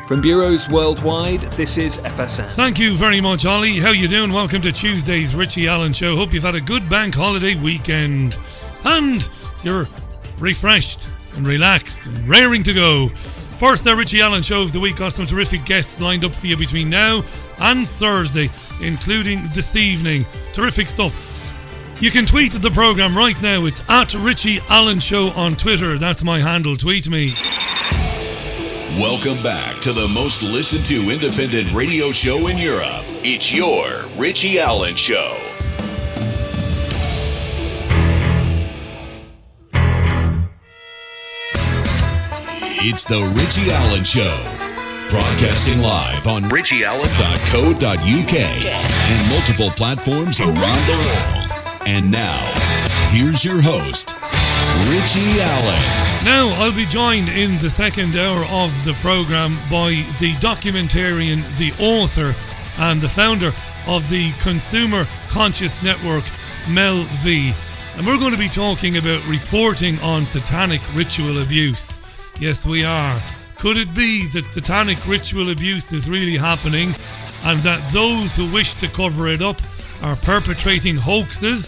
From bureaus worldwide, this is FSN. Thank you very much, Ollie. How you doing? Welcome to Tuesday's Richie Allen Show. Hope you've had a good bank holiday weekend and you're refreshed and relaxed and raring to go. First, the Richie Allen Show of the week got some terrific guests lined up for you between now and Thursday, including this evening. Terrific stuff. You can tweet the programme right now. It's at Richie Allen Show on Twitter. That's my handle. Tweet me. Welcome back to the most listened to independent radio show in Europe. It's your Richie Allen Show. It's the Richie Allen Show. Broadcasting live on richieallen.co.uk and multiple platforms around the world. And now, here's your host, Richie Allen. Now, I'll be joined in the second hour of the programme by the documentarian, the author, and the founder of the Consumer Conscious Network, Mel V. And we're going to be talking about reporting on satanic ritual abuse. Yes, we are. Could it be that satanic ritual abuse is really happening and that those who wish to cover it up are perpetrating hoaxes,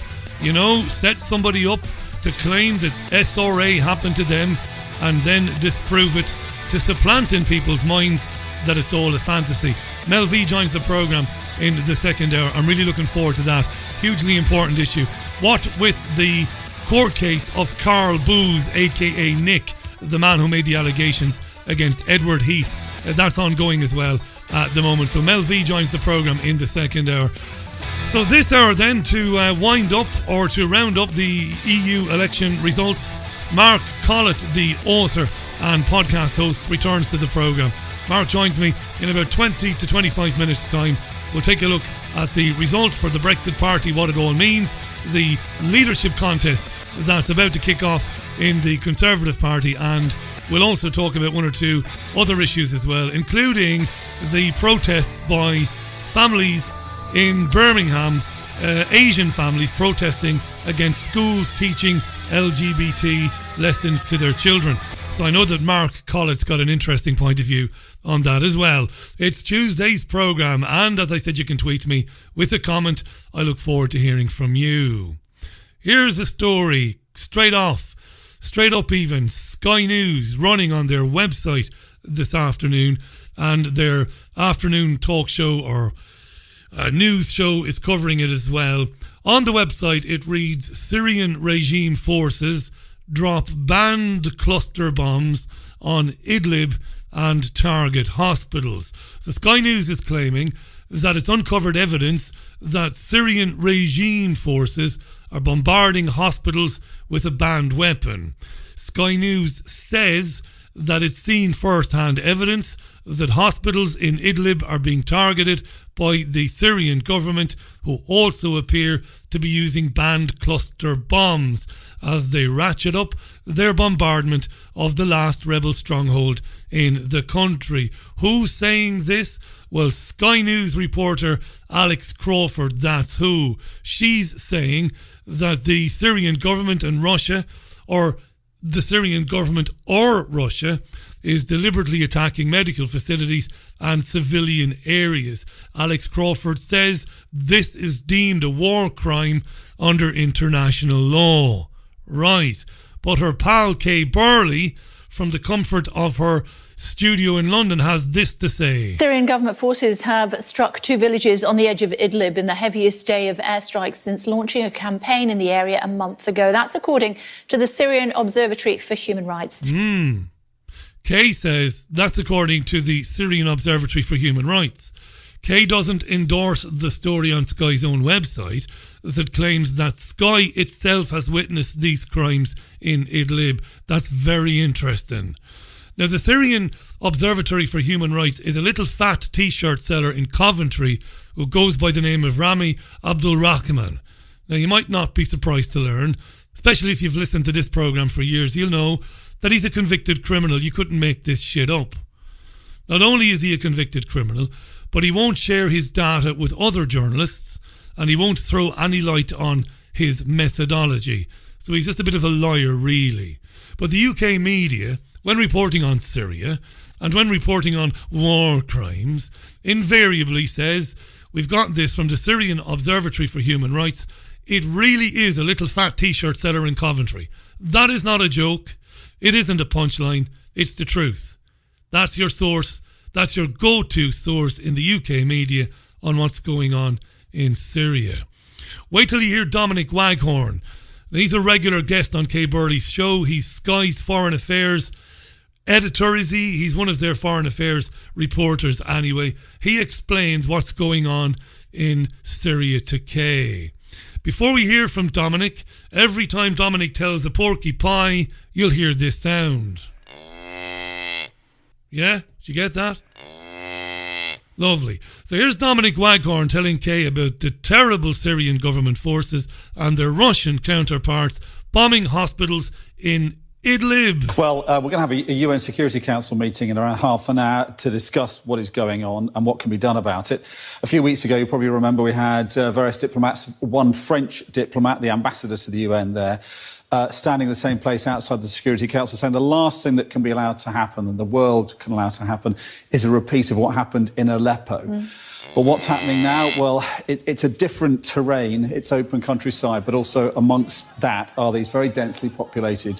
set somebody up to claim that SRA happened to them and then disprove it to supplant in people's minds that it's all a fantasy? Mel V joins the programme in the second hour. I'm really looking forward to that. Hugely important issue. What with the court case of Carl Booth, aka Nick, the man who made the allegations against Edward Heath. That's ongoing as well at the moment. So Mel V joins the programme in the second hour. So this hour then, to wind up or to round up the EU election results, Mark Collett, the author and podcast host, returns to the programme. Mark joins me in about 20 to 25 minutes time. We'll take a look at the result for the Brexit Party, what it all means, the leadership contest that's about to kick off in the Conservative Party, and we'll also talk about one or two other issues as well, including the protests by families in Birmingham, Asian families protesting against schools teaching LGBT lessons to their children. So I know that Mark Collett's got an interesting point of view on that as well. It's Tuesday's programme, and as I said, you can tweet me with a comment. I look forward to hearing from you. Here's a story straight up even. Sky News running on their website this afternoon, and their afternoon talk show or news show is covering it as well. On the website it reads, Syrian regime forces drop banned cluster bombs on Idlib and target hospitals. So Sky News is claiming that it's uncovered evidence that Syrian regime forces are bombarding hospitals with a banned weapon. Sky News says that it's seen first-hand evidence that hospitals in Idlib are being targeted by the Syrian government, who also appear to be using banned cluster bombs as they ratchet up their bombardment of the last rebel stronghold in the country. Who's saying this? Well, Sky News reporter Alex Crawford, that's who. She's saying that the Syrian government and Russia, or the Syrian government or Russia, is deliberately attacking medical facilities and civilian areas. Alex Crawford says this is deemed a war crime under international law. Right. But her pal Kay Burley, from the comfort of her studio in London, has this to say. Syrian government forces have struck two villages on the edge of Idlib in the heaviest day of airstrikes since launching a campaign in the area a month ago. That's according to the Syrian Observatory for Human Rights. Kay says that's according to the Syrian Observatory for Human Rights. Kay doesn't endorse the story on Sky's own website that claims that Sky itself has witnessed these crimes in Idlib. That's very interesting. Now, the Syrian Observatory for Human Rights is a little fat T-shirt seller in Coventry who goes by the name of Rami Abdulrahman. Now, you might not be surprised to learn, especially if you've listened to this programme for years, you'll know that he's a convicted criminal. You couldn't make this shit up. Not only is he a convicted criminal, but he won't share his data with other journalists, and he won't throw any light on his methodology. So he's just a bit of a liar, really. But the UK media, when reporting on Syria, and when reporting on war crimes, invariably says, we've got this from the Syrian Observatory for Human Rights, it really is a little fat t-shirt seller in Coventry. That is not a joke. It isn't a punchline. It's the truth. That's your source. That's your go-to source in the UK media on what's going on in Syria. Wait till you hear Dominic Waghorn. He's a regular guest on Kay Burley's show. He's Sky's Foreign Affairs editor, is he? He's one of their foreign affairs reporters anyway. He explains what's going on in Syria to Kay. Before we hear from Dominic, every time Dominic tells a porky pie, you'll hear this sound. Yeah? Did you get that? Lovely. So here's Dominic Waghorn telling Kay about the terrible Syrian government forces and their Russian counterparts bombing hospitals in Idlib. Well, we're going to have a UN Security Council meeting in around half an hour to discuss what is going on and what can be done about it. A few weeks ago, you probably remember, we had various diplomats, one French diplomat, the ambassador to the UN there, standing in the same place outside the Security Council, saying the last thing that can be allowed to happen and the world can allow to happen is a repeat of what happened in Aleppo. But what's happening now? Well, it's a different terrain. It's open countryside, but also amongst that are these very densely populated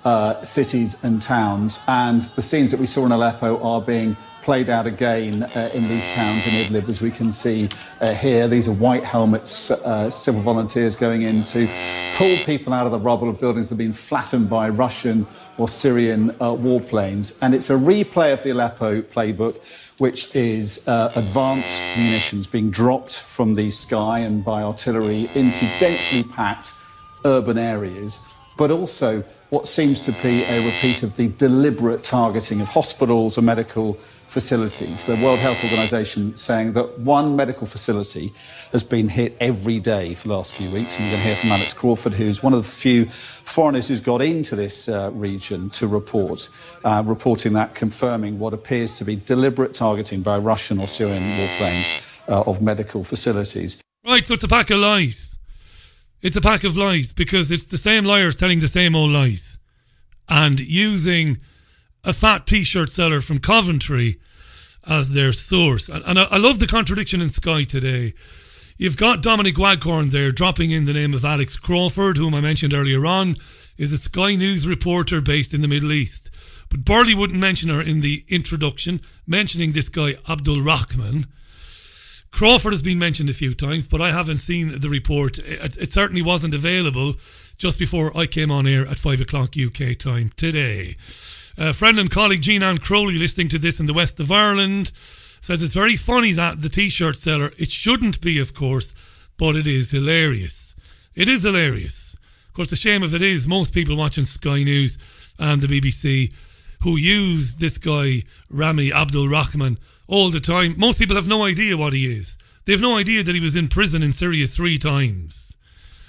cities and towns. And the scenes that we saw in Aleppo are being played out again in these towns in Idlib, as we can see here. These are white helmets, civil volunteers going in to pull people out of the rubble of buildings that have been flattened by Russian or Syrian warplanes. And it's a replay of the Aleppo playbook, which is advanced munitions being dropped from the sky and by artillery into densely packed urban areas, but also what seems to be a repeat of the deliberate targeting of hospitals and medical facilities. The World Health Organization saying that one medical facility has been hit every day for the last few weeks. And we're going to hear from Alex Crawford, who's one of the few foreigners who's got into this region to reporting that, confirming what appears to be deliberate targeting by Russian or Syrian warplanes of medical facilities. Right, so it's a pack of lies. It's a pack of lies, because it's the same liars telling the same old lies and using a fat t-shirt seller from Coventry as their source. And I love the contradiction in Sky today. You've got Dominic Waghorn there dropping in the name of Alex Crawford, whom I mentioned earlier on, is a Sky News reporter based in the Middle East. But Burley wouldn't mention her in the introduction, mentioning this guy Abdul Rahman. Crawford has been mentioned a few times, but I haven't seen the report. It certainly wasn't available just before I came on air at 5 o'clock UK time today. Friend and colleague Jean-Anne Crowley, listening to this in the west of Ireland, says it's very funny that the t-shirt seller, it shouldn't be, of course, but it is hilarious. It is hilarious. Of course, the shame of it is most people watching Sky News and the BBC who use this guy, Rami Abdul Rahman, all the time. Most people have no idea what he is. They have no idea that he was in prison in Syria 3 times.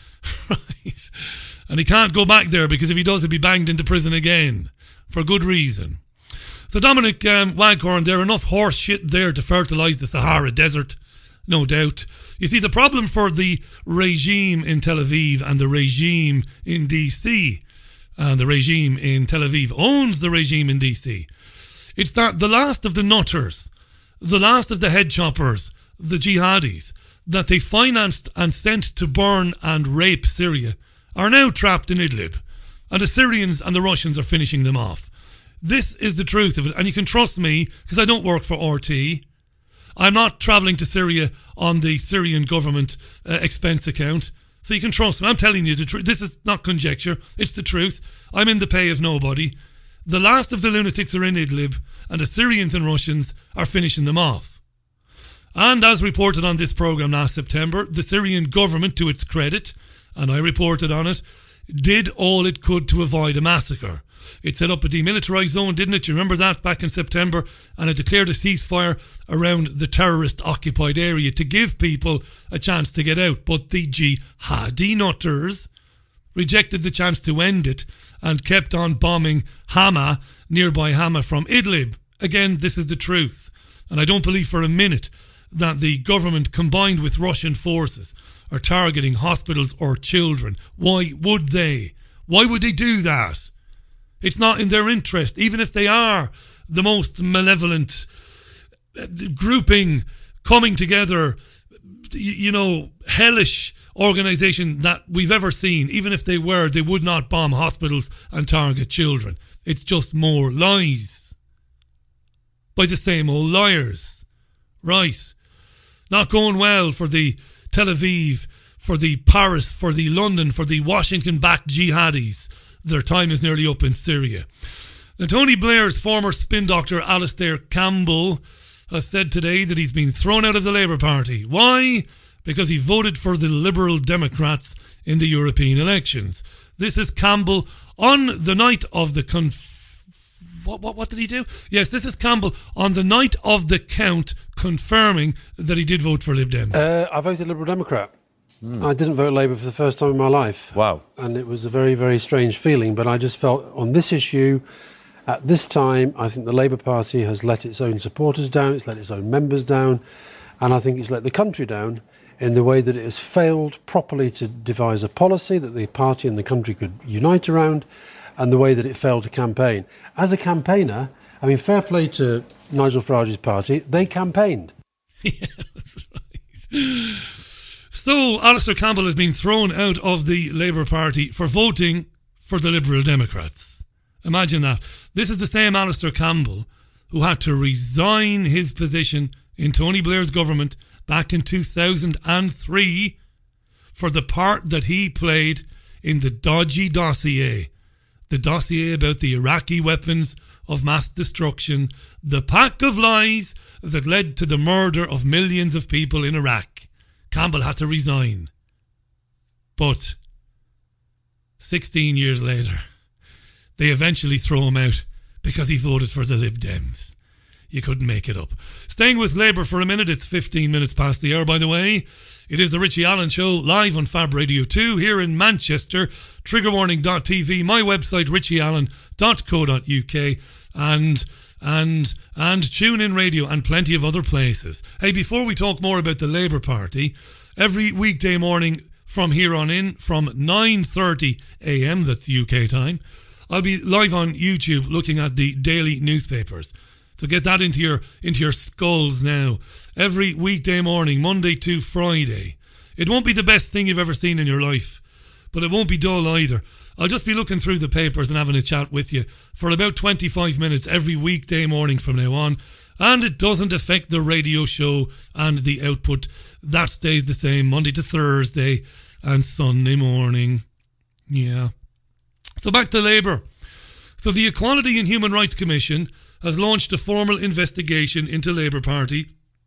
Right? And he can't go back there, because if he does, he'll be banged into prison again. For good reason. So Dominic Waghorn, there are enough horse shit there to fertilise the Sahara Desert, no doubt. You see, the problem for the regime in Tel Aviv and the regime in DC, and the regime in Tel Aviv owns the regime in DC, it's that the last of the nutters, the last of the head choppers, the jihadis, that they financed and sent to burn and rape Syria, are now trapped in Idlib. And the Syrians and the Russians are finishing them off. This is the truth of it. And you can trust me, because I don't work for RT. I'm not travelling to Syria on the Syrian government expense account. So you can trust me. I'm telling you the truth. This is not conjecture. It's the truth. I'm in the pay of nobody. The last of the lunatics are in Idlib, and the Syrians and Russians are finishing them off. And as reported on this programme last September, the Syrian government, to its credit, and I reported on it, did all it could to avoid a massacre. It set up a demilitarised zone, didn't it? You remember that back in September? And it declared a ceasefire around the terrorist-occupied area to give people a chance to get out. But the jihadi nutters rejected the chance to end it and kept on bombing Hama, nearby Hama, from Idlib. Again, this is the truth. And I don't believe for a minute that the government, combined with Russian forces, are targeting hospitals or children. Why would they? Why would they do that? It's not in their interest. Even if they are the most malevolent grouping, coming together, hellish organisation that we've ever seen. Even if they would not bomb hospitals and target children. It's just more lies by the same old liars. Right. Not going well for the Tel Aviv, for the Paris, for the London, for the Washington-backed jihadis. Their time is nearly up in Syria. Now, Tony Blair's former spin doctor, Alastair Campbell, has said today that he's been thrown out of the Labour Party. Why? Because he voted for the Liberal Democrats in the European elections. This is Campbell on the night of the what did he do? Yes, this is Campbell on the night of the count confirming that he did vote for Lib Dems. I voted Liberal Democrat. I didn't vote Labour for the first time in my life. Wow. And it was a very, very strange feeling, but I just felt on this issue, at this time, I think the Labour Party has let its own supporters down, it's let its own members down, and I think it's let the country down in the way that it has failed properly to devise a policy that the party and the country could unite around, and the way that it failed to campaign. As a campaigner, I mean, fair play to Nigel Farage's party, they campaigned. Yeah, that's right. So, Alastair Campbell has been thrown out of the Labour Party for voting for the Liberal Democrats. Imagine that. This is the same Alastair Campbell who had to resign his position in Tony Blair's government back in 2003 for the part that he played in the dodgy dossier. The dossier about the Iraqi weapons of mass destruction, the pack of lies that led to the murder of millions of people in Iraq. Campbell had to resign. But 16 years later, they eventually throw him out because he voted for the Lib Dems. You couldn't make it up. Staying with Labour for a minute, it's 15 minutes past the hour, by the way. It is the Richie Allen Show, live on Fab Radio 2 here in Manchester. Triggerwarning.tv, my website, richieallen.co.uk, and TuneIn Radio and plenty of other places. Hey, before we talk more about the Labour Party, every weekday morning from here on in, from 9:30 a.m, that's UK time, I'll be live on YouTube looking at the daily newspapers. So get that into your skulls now. Every weekday morning, Monday to Friday. It won't be the best thing you've ever seen in your life, but it won't be dull either. I'll just be looking through the papers and having a chat with you for about 25 minutes every weekday morning from now on. And it doesn't affect the radio show and the output. That stays the same Monday to Thursday and Sunday morning. Yeah. So back to Labour. So the Equality and Human Rights Commission has launched a formal investigation into the Labour Party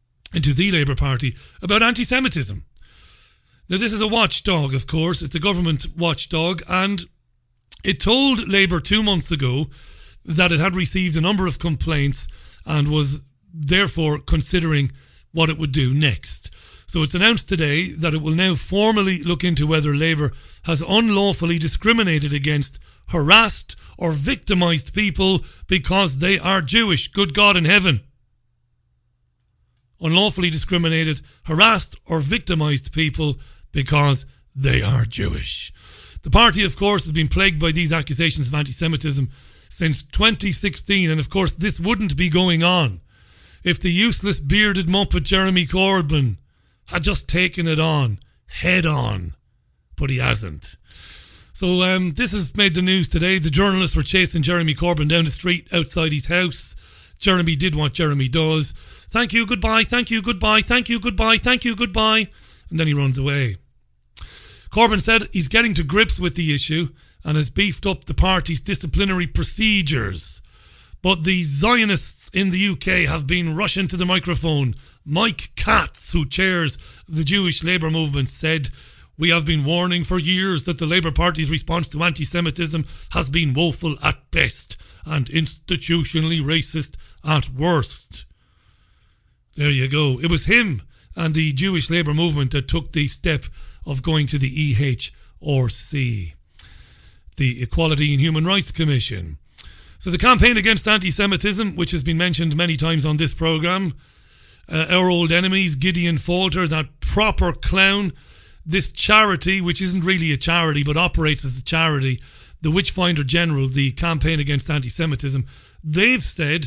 about anti-Semitism. Now, this is a watchdog, of course. It's a government watchdog, and it told Labour 2 months ago that it had received a number of complaints and was therefore considering what it would do next. So it's announced today that it will now formally look into whether Labour has unlawfully discriminated against, harassed or victimised people because they are Jewish. Good God in heaven. Unlawfully discriminated, harassed or victimised people because they are Jewish. The party, of course, has been plagued by these accusations of anti-Semitism since 2016, and of course this wouldn't be going on if the useless bearded muppet Jeremy Corbyn had just taken it on, head on. But he hasn't. So this has made the news today. The journalists were chasing Jeremy Corbyn down the street outside his house. Jeremy did what Jeremy does. Thank you, goodbye, thank you, goodbye, thank you, goodbye, thank you, goodbye. And then he runs away. Corbyn said he's getting to grips with the issue and has beefed up the party's disciplinary procedures. But the Zionists in the UK have been rushing to the microphone. Mike Katz, who chairs the Jewish Labour movement, said, "We have been warning for years that the Labour Party's response to anti-Semitism has been woeful at best and institutionally racist at worst." There you go. It was him and the Jewish Labour movement that took the step of going to the EHRC, the Equality and Human Rights Commission. So the campaign against anti-Semitism, which has been mentioned many times on this programme, our old enemies, Gideon Falter, that proper clown, this charity, which isn't really a charity but operates as a charity, the Witchfinder General, the campaign against anti-Semitism, they've said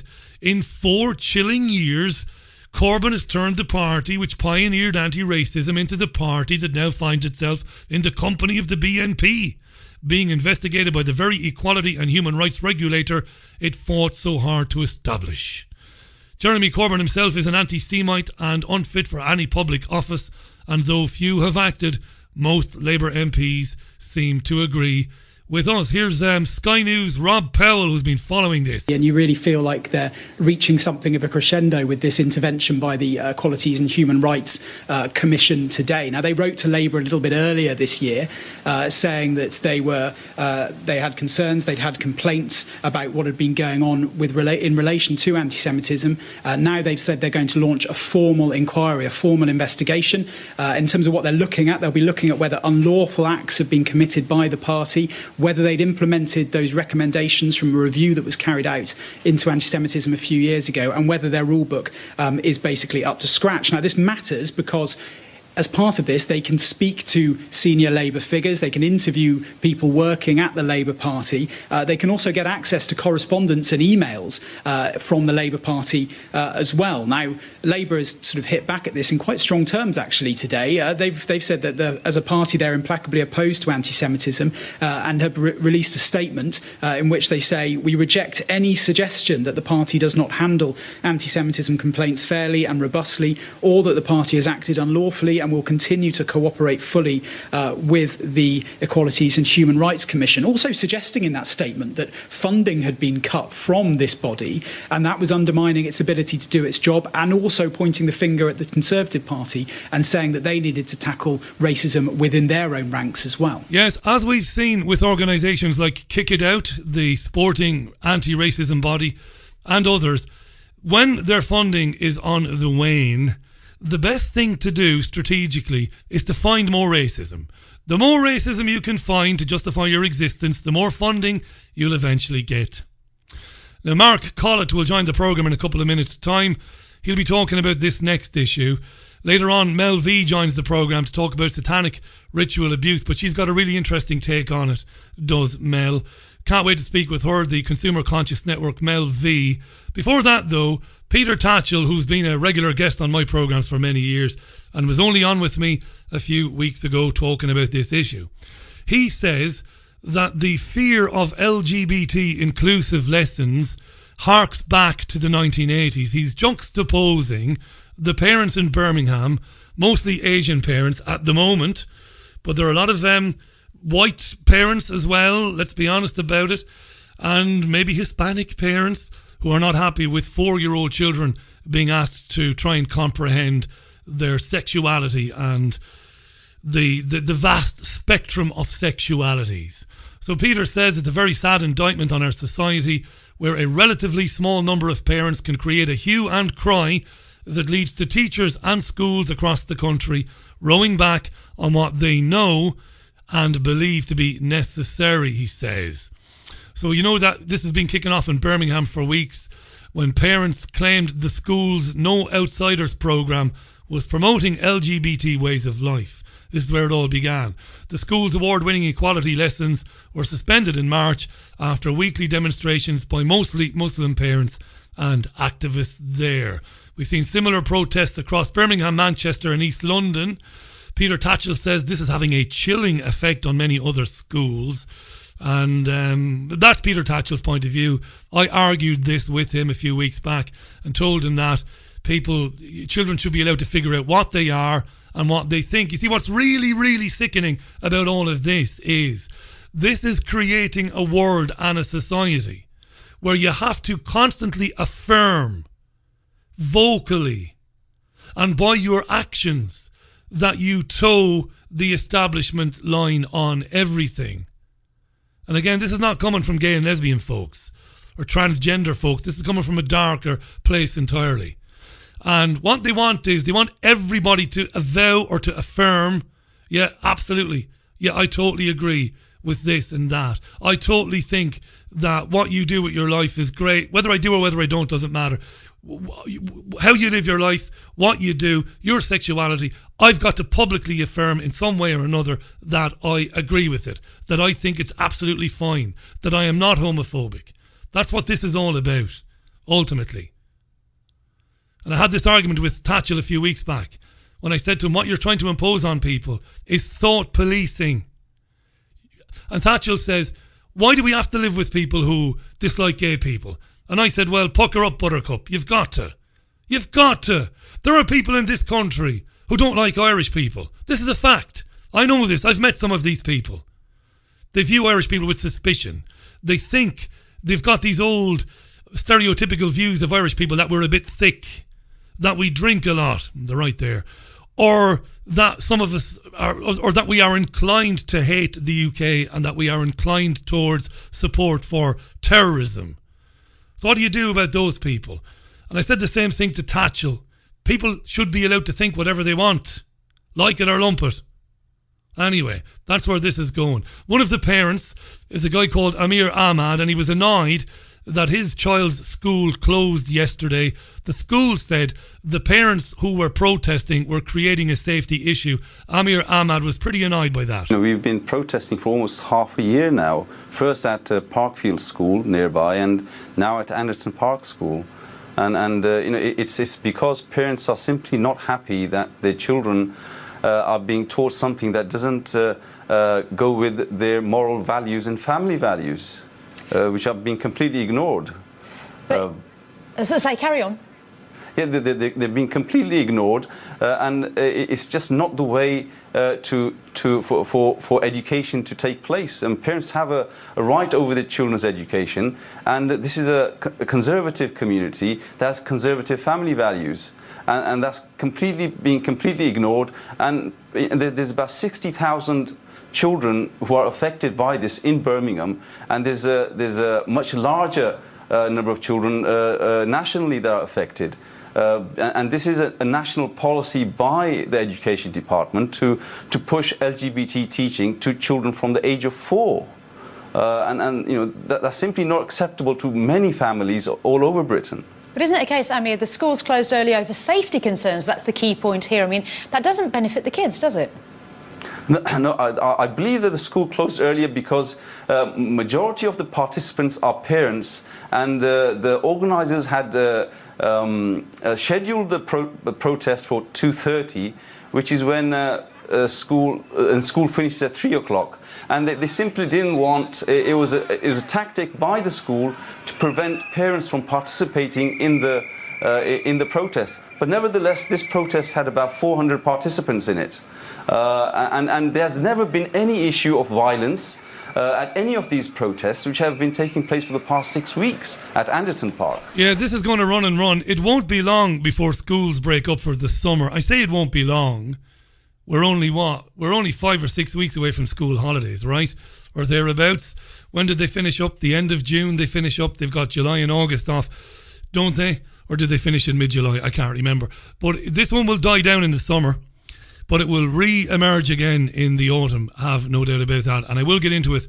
In 4 chilling years, Corbyn has turned the party which pioneered anti-racism into the party that now finds itself in the company of the BNP, being investigated by the very equality and human rights regulator it fought so hard to establish. Jeremy Corbyn himself is an anti-Semite and unfit for any public office, and though few have acted, most Labour MPs seem to agree with us. Here's Sky News' Rob Powell, who's been following this. And you really feel like they're reaching something of a crescendo with this intervention by the Equalities and Human Rights Commission today. Now, they wrote to Labour a little bit earlier this year, saying that they had concerns, they'd had complaints about what had been going on in relation to anti-Semitism. Now they've said they're going to launch a formal inquiry, a formal investigation. In terms of what they're looking at, they'll be looking at whether unlawful acts have been committed by the party, whether they'd implemented those recommendations from a review that was carried out into anti-Semitism a few years ago, and whether their rule book is basically up to scratch. Now, this matters because as part of this, they can speak to senior Labour figures, they can interview people working at the Labour Party, they can also get access to correspondence and emails from the Labour Party as well. Now, Labour has sort of hit back at this in quite strong terms, actually, today. They've said that as a party, they're implacably opposed to anti-Semitism and have released a statement in which they say, "We reject any suggestion that the party does not handle anti-Semitism complaints fairly and robustly, or that the party has acted unlawfully, and will continue to cooperate fully with the Equalities and Human Rights Commission." Also suggesting in that statement that funding had been cut from this body, and that was undermining its ability to do its job, and also pointing the finger at the Conservative Party and saying that they needed to tackle racism within their own ranks as well. Yes, as we've seen with organisations like Kick It Out, the sporting anti-racism body, and others, when their funding is on the wane, the best thing to do strategically is to find more racism. The more racism you can find to justify your existence, the more funding you'll eventually get. Now, Mark Collett will join the programme in a couple of minutes' time. He'll be talking about this next issue. Later on, Mel V joins the programme to talk about satanic ritual abuse, but she's got a really interesting take on it, does Mel. Can't wait to speak with her, the Consumer Conscious Network, Mel V. Before that, though, Peter Tatchell, who's been a regular guest on my programmes for many years and was only on with me a few weeks ago talking about this issue. He says that the fear of LGBT inclusive lessons harks back to the 1980s. He's juxtaposing the parents in Birmingham, mostly Asian parents at the moment, but there are a lot of white parents as well, let's be honest about it, and maybe Hispanic parents who are not happy with 4-year-old children being asked to try and comprehend their sexuality and the vast spectrum of sexualities. So Peter says it's a very sad indictment on our society where a relatively small number of parents can create a hue and cry that leads to teachers and schools across the country rowing back on what they know and believe to be necessary, he says. So you know that this has been kicking off in Birmingham for weeks when parents claimed the school's No Outsiders programme was promoting LGBT ways of life. This is where it all began. The school's award-winning equality lessons were suspended in March after weekly demonstrations by mostly Muslim parents and activists there. We've seen similar protests across Birmingham, Manchester and East London. Peter Tatchell says this is having a chilling effect on many other schools. And that's Peter Tatchell's point of view. I argued this with him a few weeks back and told him that children should be allowed to figure out what they are and what they think. You see, what's really, really sickening about all of this is creating a world and a society where you have to constantly affirm vocally and by your actions that you toe the establishment line on everything. And again, this is not coming from gay and lesbian folks or transgender folks. This is coming from a darker place entirely. And what they want is they want everybody to avow or to affirm, yeah, absolutely. Yeah, I totally agree with this and that. I totally think that what you do with your life is great. Whether I do or whether I don't doesn't matter. How you live your life, what you do, your sexuality, I've got to publicly affirm in some way or another that I agree with it, that I think it's absolutely fine, that I am not homophobic. That's what this is all about, ultimately. And I had this argument with Tatchell a few weeks back when I said to him, what you're trying to impose on people is thought policing. And Tatchell says, why do we have to live with people who dislike gay people? And I said, well, pucker up, Buttercup. You've got to. You've got to. There are people in this country who don't like Irish people. This is a fact. I know this. I've met some of these people. They view Irish people with suspicion. They think they've got these old stereotypical views of Irish people, that we're a bit thick, that we drink a lot. They're right there. Or that some of us are, or that we are inclined to hate the UK and that we are inclined towards support for terrorism. So what do you do about those people? And I said the same thing to Tatchell. People should be allowed to think whatever they want, like it or lump it. Anyway, that's where this is going. One of the parents is a guy called Amir Ahmad, and he was annoyed that his child's school closed yesterday. The school said the parents who were protesting were creating a safety issue. Amir Ahmad was pretty annoyed by that. We've been protesting for almost half a year now. First at Parkfield School nearby, and now at Anderton Park School. And it's because parents are simply not happy that their children are being taught something that doesn't go with their moral values and family values, which are being completely ignored. Carry on. Yeah, they're being completely ignored, and it's just not the way for education to take place. And parents have a right over their children's education, and this is a conservative community that has conservative family values. And that's being completely ignored. And there's about 60,000 children who are affected by this in Birmingham, and there's a much larger number of children nationally that are affected. And this is a national policy by the Education Department to push LGBT teaching to children from the age of 4. That's simply not acceptable to many families all over Britain. But isn't it a case, Amir, the schools closed early over safety concerns? That's the key point here. I mean, that doesn't benefit the kids, does it? No, I believe that the school closed earlier because majority of the participants are parents, and the organisers had scheduled the protest for 2:30, which is when school finishes at 3 o'clock. And they simply didn't want, it was a tactic by the school to prevent parents from participating in the protest. But nevertheless, this protest had about 400 participants in it. And there's never been any issue of violence at any of these protests, which have been taking place for the past 6 weeks at Anderton Park. Yeah, this is going to run and run. It won't be long before schools break up for the summer. I say it won't be long. We're only 5 or 6 weeks away from school holidays, right? Or thereabouts. When did they finish up? The end of June they finish up. They've got July and August off, don't they? Or did they finish in mid-July? I can't remember. But this one will die down in the summer, but it will re-emerge again in the autumn. Have no doubt about that. And I will get into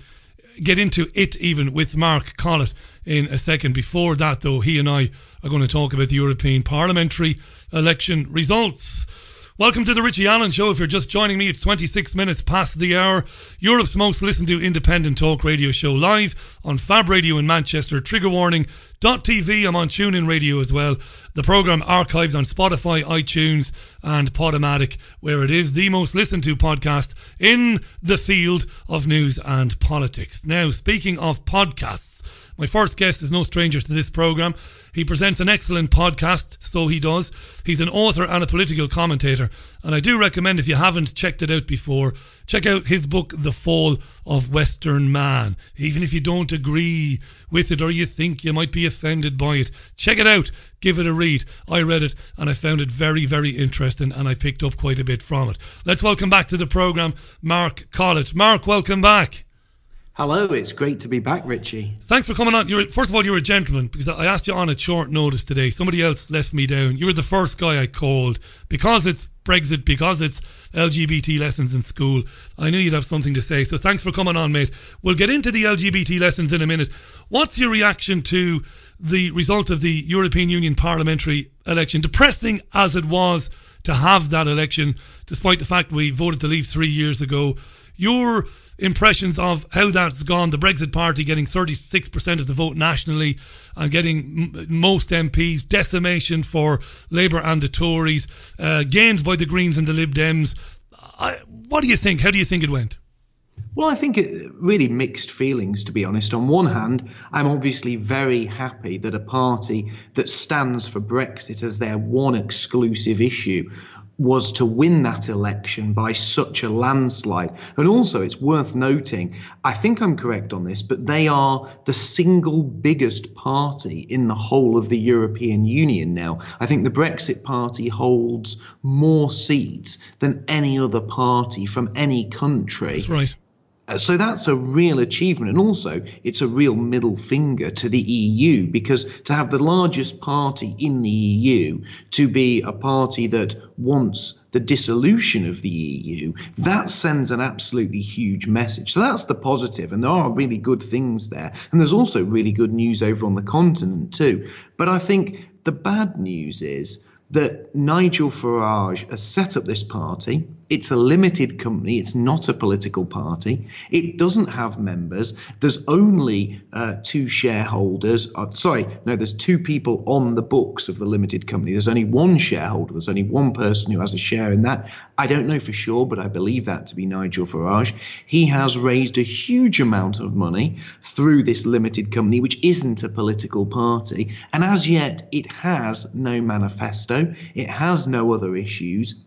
it even with Mark Collett in a second. Before that, though, he and I are going to talk about the European Parliamentary election results. Welcome to the Richie Allen Show. If you're just joining me, it's 26 minutes past the hour. Europe's most listened to independent talk radio show, live on Fab Radio in Manchester, triggerwarning.tv. I'm on TuneIn Radio as well. The programme archives on Spotify, iTunes and Podomatic, where it is the most listened to podcast in the field of news and politics. Now, speaking of podcasts, my first guest is no stranger to this programme. He presents an excellent podcast, so he does. He's an author and a political commentator, and I do recommend, if you haven't checked it out before, check out his book, The Fall of Western Man. Even if you don't agree with it or you think you might be offended by it, check it out, give it a read. I read it and I found it very, very interesting, and I picked up quite a bit from it. Let's welcome back to the programme Mark Collett. Mark, welcome back. Hello, it's great to be back, Richie. Thanks for coming on. First of all, you're a gentleman, because I asked you on at short notice today. Somebody else left me down. You were the first guy I called. Because it's Brexit, because it's LGBT lessons in school, I knew you'd have something to say. So thanks for coming on, mate. We'll get into the LGBT lessons in a minute. What's your reaction to the result of the European Union parliamentary election? Depressing as it was to have that election, despite the fact we voted to leave 3 years ago. your impressions of how that's gone. The Brexit Party getting 36% of the vote nationally and getting most MPs, decimation for Labour and the Tories, gains by the Greens and the Lib Dems. What do you think? How do you think it went? Well, I think it really mixed feelings, to be honest. On one hand, I'm obviously very happy that a party that stands for Brexit as their one exclusive issue was to win that election by such a landslide. And also, it's worth noting, I think I'm correct on this, but they are the single biggest party in the whole of the European Union now. I think the Brexit Party holds more seats than any other party from any country. That's right. So that's a real achievement. And also, it's a real middle finger to the EU, because to have the largest party in the EU to be a party that wants the dissolution of the EU, that sends an absolutely huge message. So that's the positive. And there are really good things there. And there's also really good news over on the continent too. But I think the bad news is that Nigel Farage has set up this party. It's a limited company. It's not a political party. It doesn't have members. There's only two shareholders. There's two people on the books of the limited company. There's only one shareholder. There's only one person who has a share in that. I don't know for sure, but I believe that to be Nigel Farage. He has raised a huge amount of money through this limited company, which isn't a political party. And as yet, it has no manifesto. It has no other issues.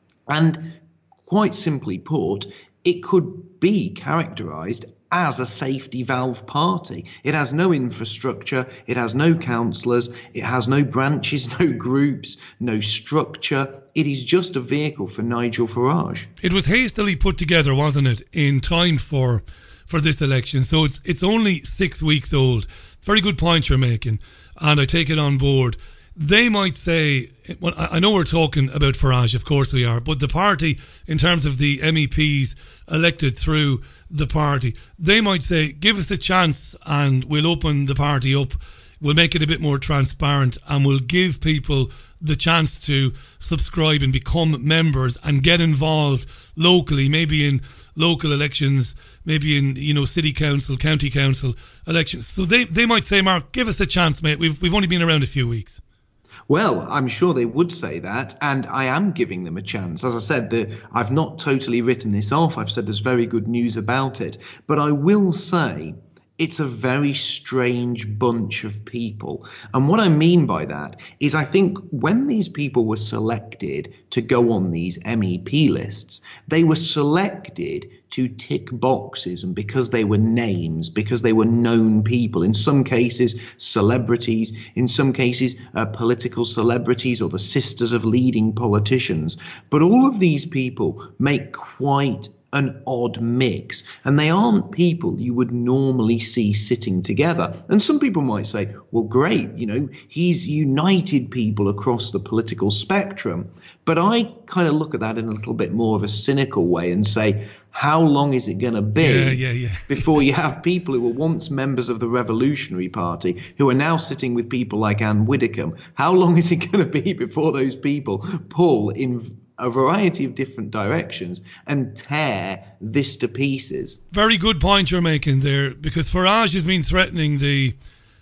And quite simply put, it could be characterised as a safety valve party. It has no infrastructure, it has no councillors, it has no branches, no groups, no structure. It is just a vehicle for Nigel Farage. It was hastily put together, wasn't it, in time for this election. So it's only 6 weeks old. Very good point you're making, and I take it on board. They might say, well, I know we're talking about Farage, of course we are, but the party, in terms of the MEPs elected through the party, they might say, give us a chance and we'll open the party up, we'll make it a bit more transparent, and we'll give people the chance to subscribe and become members and get involved locally, maybe in local elections, maybe in, city council, county council elections. So they might say, Mark, give us a chance, mate. We've only been around a few weeks. Well, I'm sure they would say that, and I am giving them a chance. As I said, I've not totally written this off. I've said there's very good news about it. But I will say it's a very strange bunch of people. And what I mean by that is I think when these people were selected to go on these MEP lists, they were selected to tick boxes, and because they were names, because they were known people, in some cases celebrities, in some cases political celebrities or the sisters of leading politicians. But all of these people make quite an odd mix, and they aren't people you would normally see sitting together. And some people might say, well, great, he's united people across the political spectrum. But I kind of look at that in a little bit more of a cynical way and say, how long is it going to be before you have people who were once members of the Revolutionary Party who are now sitting with people like Anne Widdecombe? How long is it going to be before those people pull in a variety of different directions and tear this to pieces? Very good point you're making there, because Farage has been threatening the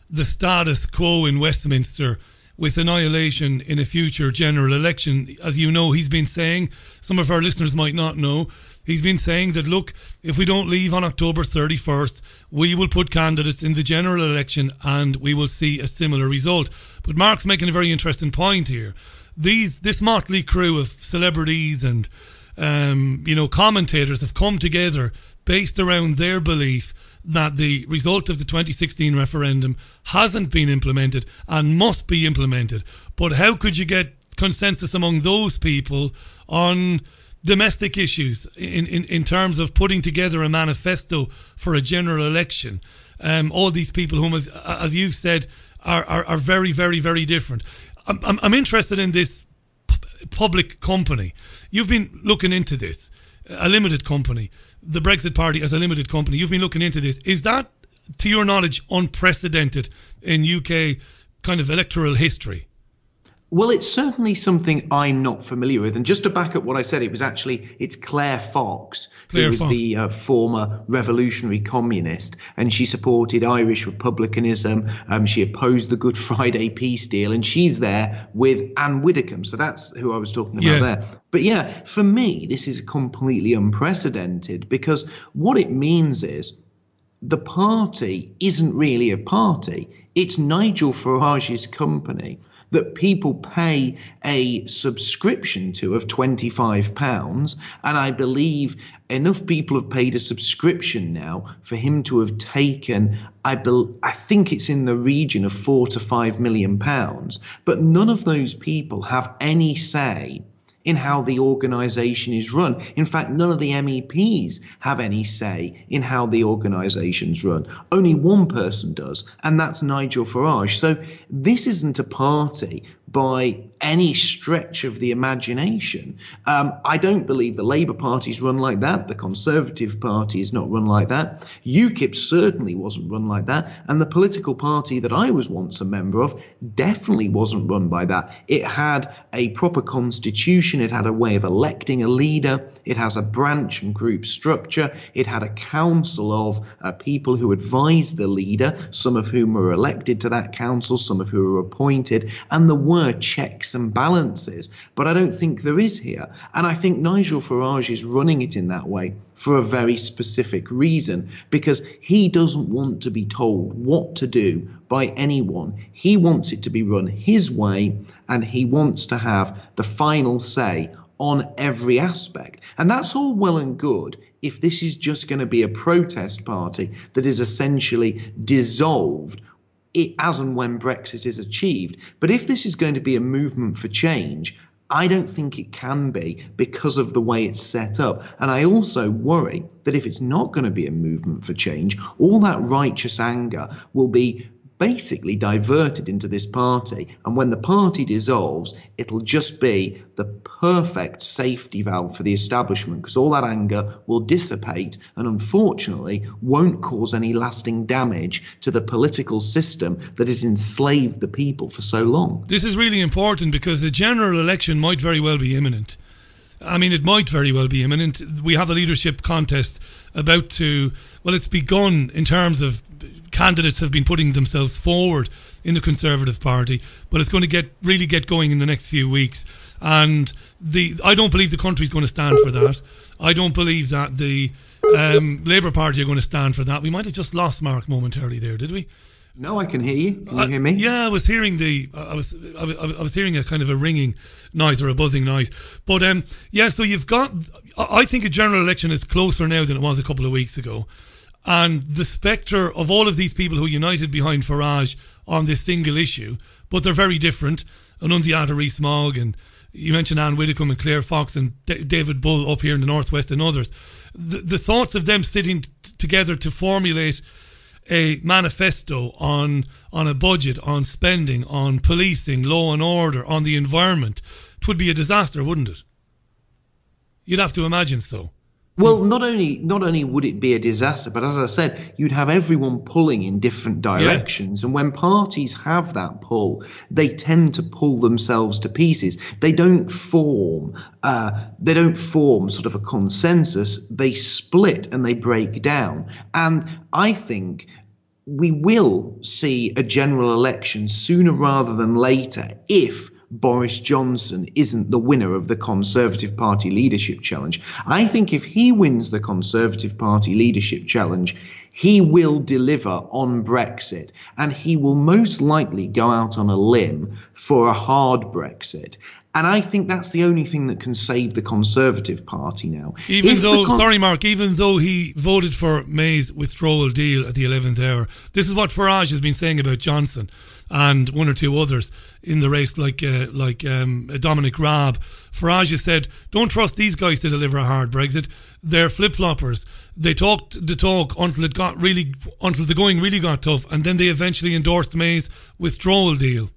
status quo in Westminster with annihilation in a future general election. As you know, he's been saying, some of our listeners might not know, he's been saying that, look, if we don't leave on October 31st, we will put candidates in the general election and we will see a similar result. But Mark's making a very interesting point here. This motley crew of celebrities and commentators have come together based around their belief that the result of the 2016 referendum hasn't been implemented and must be implemented. But how could you get consensus among those people on domestic issues in terms of putting together a manifesto for a general election? All these people whom, as you've said, are very, very, very different. I'm interested in this public company. You've been looking into this, a limited company, the Brexit Party as a limited company. You've been looking into this. Is that, to your knowledge, unprecedented in UK kind of electoral history? Well, it's certainly something I'm not familiar with. And just to back up what I said, it's Claire Fox, who was the former revolutionary communist, and she supported Irish republicanism. She opposed the Good Friday peace deal, and she's there with Anne Widdecombe. So that's who I was talking about there. But yeah, for me, this is completely unprecedented, because what it means is the party isn't really a party. It's Nigel Farage's company that people pay a subscription to of £25, and I believe enough people have paid a subscription now for him to have taken, I think it's in the region of £4 to £5 million, but none of those people have any say in how the organisation is run. In fact, none of the MEPs have any say in how the organisation's run. Only one person does, and that's Nigel Farage. So this isn't a party by any stretch of the imagination. I don't believe the Labour Party's run like that. The Conservative Party is not run like that. UKIP certainly wasn't run like that. And the political party that I was once a member of definitely wasn't run by that. It had a proper constitution. It had a way of electing a leader. It has a branch and group structure. It had a council of people who advised the leader, some of whom were elected to that council, some of whom were appointed, and there were checks and balances. But I don't think there is here. And I think Nigel Farage is running it in that way for a very specific reason, because he doesn't want to be told what to do by anyone. He wants it to be run his way, and he wants to have the final say on every aspect. And that's all well and good if this is just going to be a protest party that is essentially dissolved as and when Brexit is achieved. But if this is going to be a movement for change, I don't think it can be, because of the way it's set up. And I also worry that if it's not going to be a movement for change, all that righteous anger will be basically diverted into this party, and when the party dissolves, it'll just be the perfect safety valve for the establishment, because all that anger will dissipate and unfortunately won't cause any lasting damage to the political system that has enslaved the people for so long. This is really important, because the general election might very well be imminent. I mean, it might very well be imminent. We have a leadership contest about to, well, it's begun in terms of candidates have been putting themselves forward in the Conservative Party, but it's going to really get going in the next few weeks. And I don't believe the country's going to stand for that. I don't believe that the Labour Party are going to stand for that. We might have just lost Mark momentarily there, did we? No, I can hear you. Can you hear me? Yeah, I was hearing I was hearing a kind of a ringing noise or a buzzing noise. But so you've got, I think a general election is closer now than it was a couple of weeks ago. And the spectre of all of these people who united behind Farage on this single issue, but they're very different. Annunziata Rees-Mogg, and you mentioned Anne Widdecombe and Claire Fox and David Bull up here in the Northwest and others. The thoughts of them sitting together to formulate a manifesto on a budget, on spending, on policing, law and order, on the environment, it would be a disaster, wouldn't it? You'd have to imagine so. Well, not only would it be a disaster, but as I said, you'd have everyone pulling in different directions. Yeah. And when parties have that pull, they tend to pull themselves to pieces. They don't form sort of a consensus. They split and they break down. And I think we will see a general election sooner rather than later if Boris Johnson isn't the winner of the Conservative Party leadership challenge. I think if he wins the Conservative Party leadership challenge, he will deliver on Brexit, and he will most likely go out on a limb for a hard Brexit. And I think that's the only thing that can save the Conservative Party now. Even though he voted for May's withdrawal deal at the 11th hour, this is what Farage has been saying about Johnson and one or two others in the race, like Dominic Raab. Farage has said, don't trust these guys to deliver a hard Brexit. They're flip-floppers. They talked the talk until the going really got tough, and then they eventually endorsed May's withdrawal deal.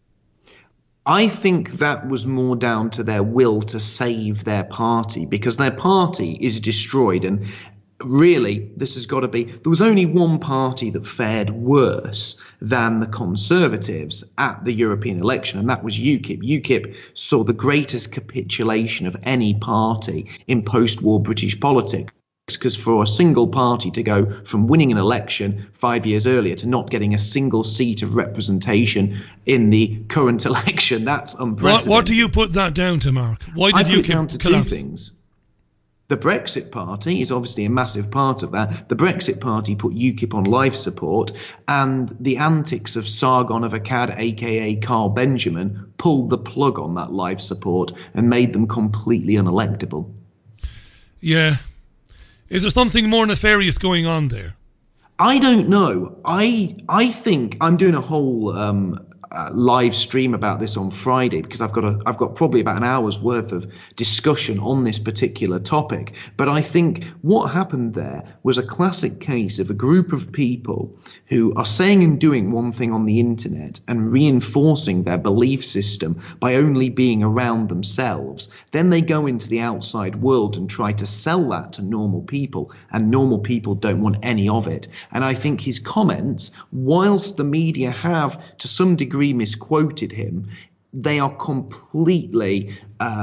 I think that was more down to their will to save their party, because their party is destroyed. And really, this has got to be, there was only one party that fared worse than the Conservatives at the European election, and that was UKIP. UKIP saw the greatest capitulation of any party in post-war British politics, because for a single party to go from winning an election 5 years earlier to not getting a single seat of representation in the current election, that's unprecedented. What do you put that down to, Mark? Why did UKIP collapse? I put it down to two things. The Brexit Party is obviously a massive part of that. The Brexit Party put UKIP on life support, and the antics of Sargon of Akkad, aka Carl Benjamin, pulled the plug on that life support and made them completely unelectable. Yeah. Is there something more nefarious going on there? I don't know. I think I'm doing a whole live stream about this on Friday, because I've got probably about an hour's worth of discussion on this particular topic. But I think what happened there was a classic case of a group of people who are saying and doing one thing on the internet and reinforcing their belief system by only being around themselves. Then they go into the outside world and try to sell that to normal people, and normal people don't want any of it. And I think his comments, whilst the media have to some degree misquoted him, they are completely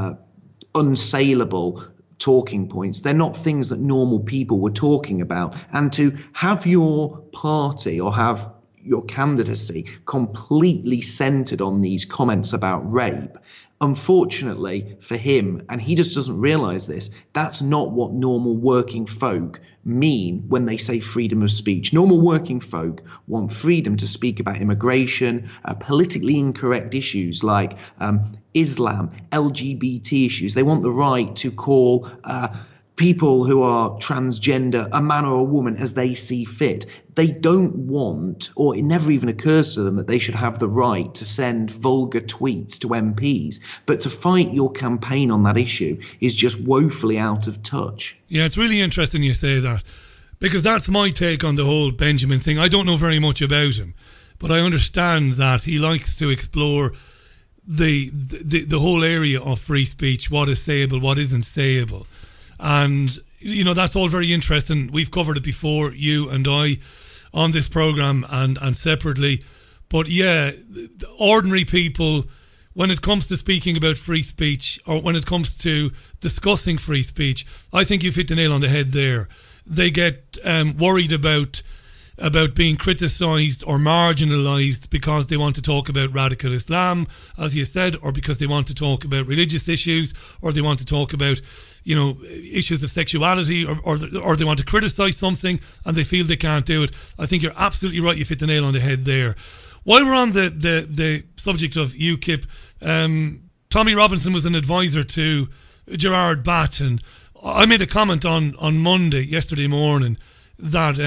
unsaleable talking points. They're not things that normal people were talking about. And to have your party or have your candidacy completely centered on these comments about rape, unfortunately for him, and he just doesn't realize this, that's not what normal working folk mean when they say freedom of speech. Normal working folk want freedom to speak about immigration, politically incorrect issues like Islam, LGBT issues. They want the right to call people who are transgender a man or a woman as they see fit. They don't want, or it never even occurs to them, that they should have the right to send vulgar tweets to MPs. But to fight your campaign on that issue is just woefully out of touch. Yeah, it's really interesting you say that, because that's my take on the whole Benjamin thing. I don't know very much about him, but I understand that he likes to explore the whole area of free speech, what is sayable, what isn't sayable. And, you know, that's all very interesting. We've covered it before, you and I, on this programme and separately. But yeah, ordinary people, when it comes to speaking about free speech, or when it comes to discussing free speech, I think you've hit the nail on the head there. They get worried about being criticised or marginalised because they want to talk about radical Islam, as you said, or because they want to talk about religious issues, or they want to talk about, you know, issues of sexuality, or they want to criticise something and they feel they can't do it. I think you're absolutely right. You've hit the nail on the head there. While we're on the subject of UKIP, Tommy Robinson was an advisor to Gerard Batt, and I made a comment on Monday, yesterday morning, that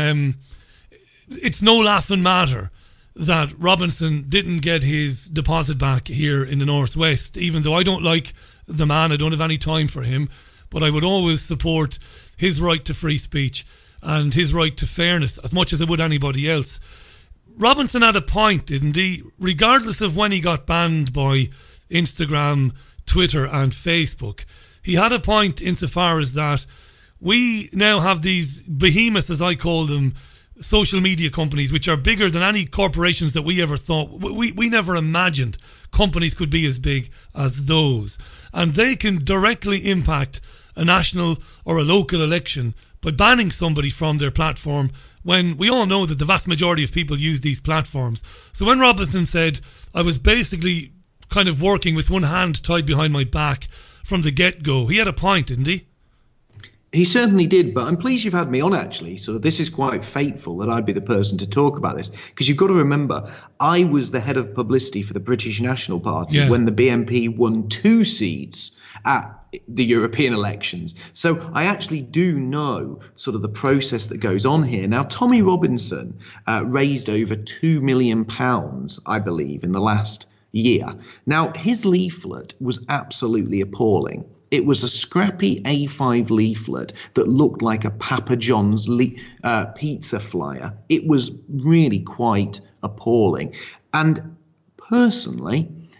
it's no laughing matter that Robinson didn't get his deposit back here in the Northwest, even though I don't like the man, I don't have any time for him, but I would always support his right to free speech and his right to fairness as much as I would anybody else. Robinson had a point, didn't he? Regardless of when he got banned by Instagram, Twitter and Facebook, he had a point insofar as that we now have these behemoths, as I call them, social media companies, which are bigger than any corporations that we ever thought. We never imagined companies could be as big as those. And they can directly impact a national or a local election by banning somebody from their platform, when we all know that the vast majority of people use these platforms. So when Robinson said, I was basically kind of working with one hand tied behind my back from the get-go, he had a point, didn't he? He certainly did, but I'm pleased you've had me on, actually. So this is quite fateful that I'd be the person to talk about this, because you've got to remember, I was the head of publicity for the British National Party when the BNP won 2 seats at the European elections. So I actually do know sort of the process that goes on here. Now, Tommy Robinson raised over £2 million, I believe, in the last year. Now, his leaflet was absolutely appalling. It was a scrappy A5 leaflet that looked like a Papa John's pizza flyer. It was really quite appalling. And personally,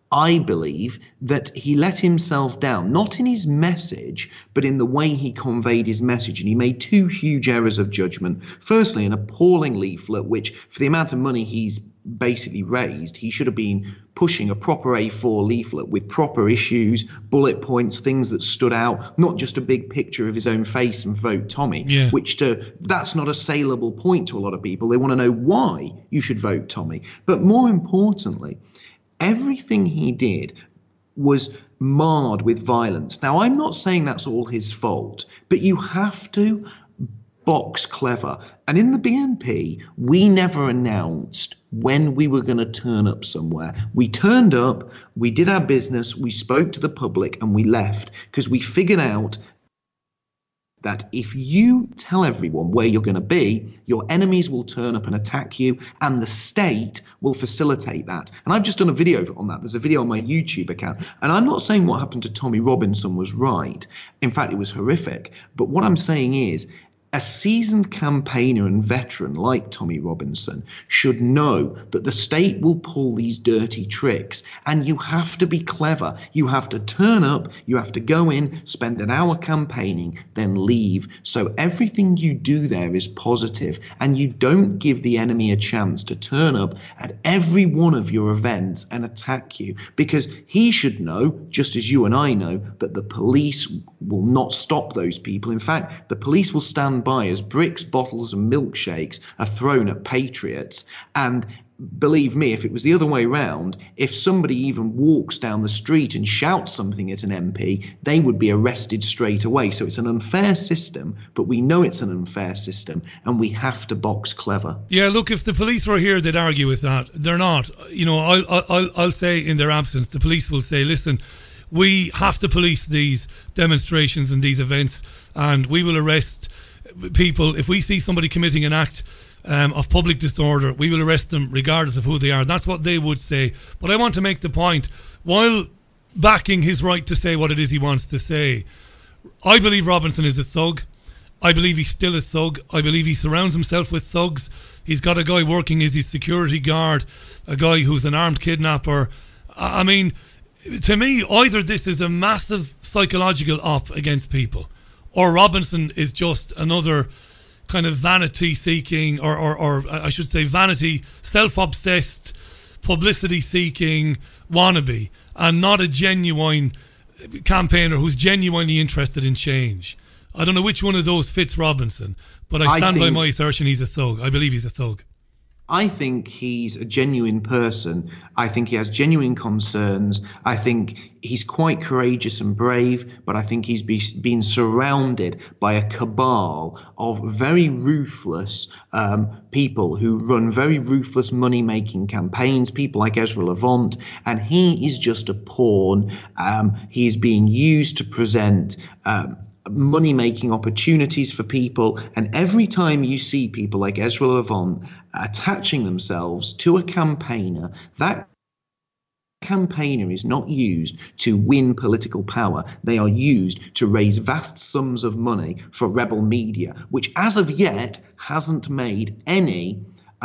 I believe that he let himself down, not in his message, but in the way he conveyed his message. And he made two huge errors of judgment. Firstly, an appalling leaflet, which for the amount of money he's basically raised, he should have been pushing a proper A4 leaflet with proper issues, bullet points, things that stood out, not just a big picture of his own face and vote Tommy, that's not a saleable point to a lot of people. They want to know why you should vote Tommy. But more importantly, everything he did was marred with violence. Now, I'm not saying that's all his fault, but you have to box clever. And in the BNP, we never announced when we were going to turn up somewhere. We turned up, we did our business, we spoke to the public, and we left because we figured out that if you tell everyone where you're going to be, your enemies will turn up and attack you, and the state will facilitate that. And I've just done a video on that. There's a video on my YouTube account. And I'm not saying what happened to Tommy Robinson was right. In fact, it was horrific. But what I'm saying is, a seasoned campaigner and veteran like Tommy Robinson should know that the state will pull these dirty tricks, and you have to be clever. You have to turn up, you have to go in, spend an hour campaigning, then leave. So everything you do there is positive, and you don't give the enemy a chance to turn up at every one of your events and attack you, because he should know, just as you and I know, that the police will not stop those people. In fact, the police will stand by as bricks, bottles and milkshakes are thrown at patriots. And believe me, if it was the other way round, if somebody even walks down the street and shouts something at an MP, they would be arrested straight away. So it's an unfair system, but we know it's an unfair system, and we have to box clever. Yeah, look, if the police were here, they'd argue with that. They're not. You know, I'll say in their absence, the police will say, listen, we have to police these demonstrations and these events, and we will arrest people. If we see somebody committing an act of public disorder, we will arrest them regardless of who they are. That's what they would say. But I want to make the point, while backing his right to say what it is he wants to say, I believe Robinson is a thug. I believe he's still a thug. I believe he surrounds himself with thugs. He's got a guy working as his security guard, a guy who's an armed kidnapper. I mean, to me, either this is a massive psychological op against people, or Robinson is just another kind of vanity-seeking, or I should say vanity, self-obsessed, publicity-seeking wannabe, and not a genuine campaigner who's genuinely interested in change. I don't know which one of those fits Robinson, but I stand by my assertion he's a thug. I believe he's a thug. I think he's a genuine person. I think he has genuine concerns. I think he's quite courageous and brave, but I think he's been surrounded by a cabal of very ruthless people who run very ruthless money-making campaigns, people like Ezra Levant, and he is just a pawn. He is being used to present money-making opportunities for people, and every time you see people like Ezra Levant attaching themselves to a campaigner, that campaigner is not used to win political power. They are used to raise vast sums of money for rebel media, which as of yet hasn't made any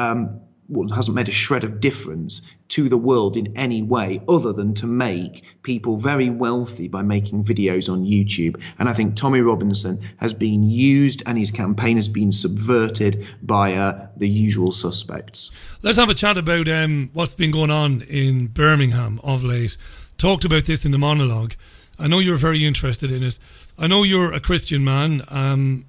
hasn't made a shred of difference to the world in any way other than to make people very wealthy by making videos on YouTube. And I think Tommy Robinson has been used and his campaign has been subverted by the usual suspects. Let's have a chat about what's been going on in Birmingham of late. Talked about this in the monologue. I know you're very interested in it. I know you're a Christian man.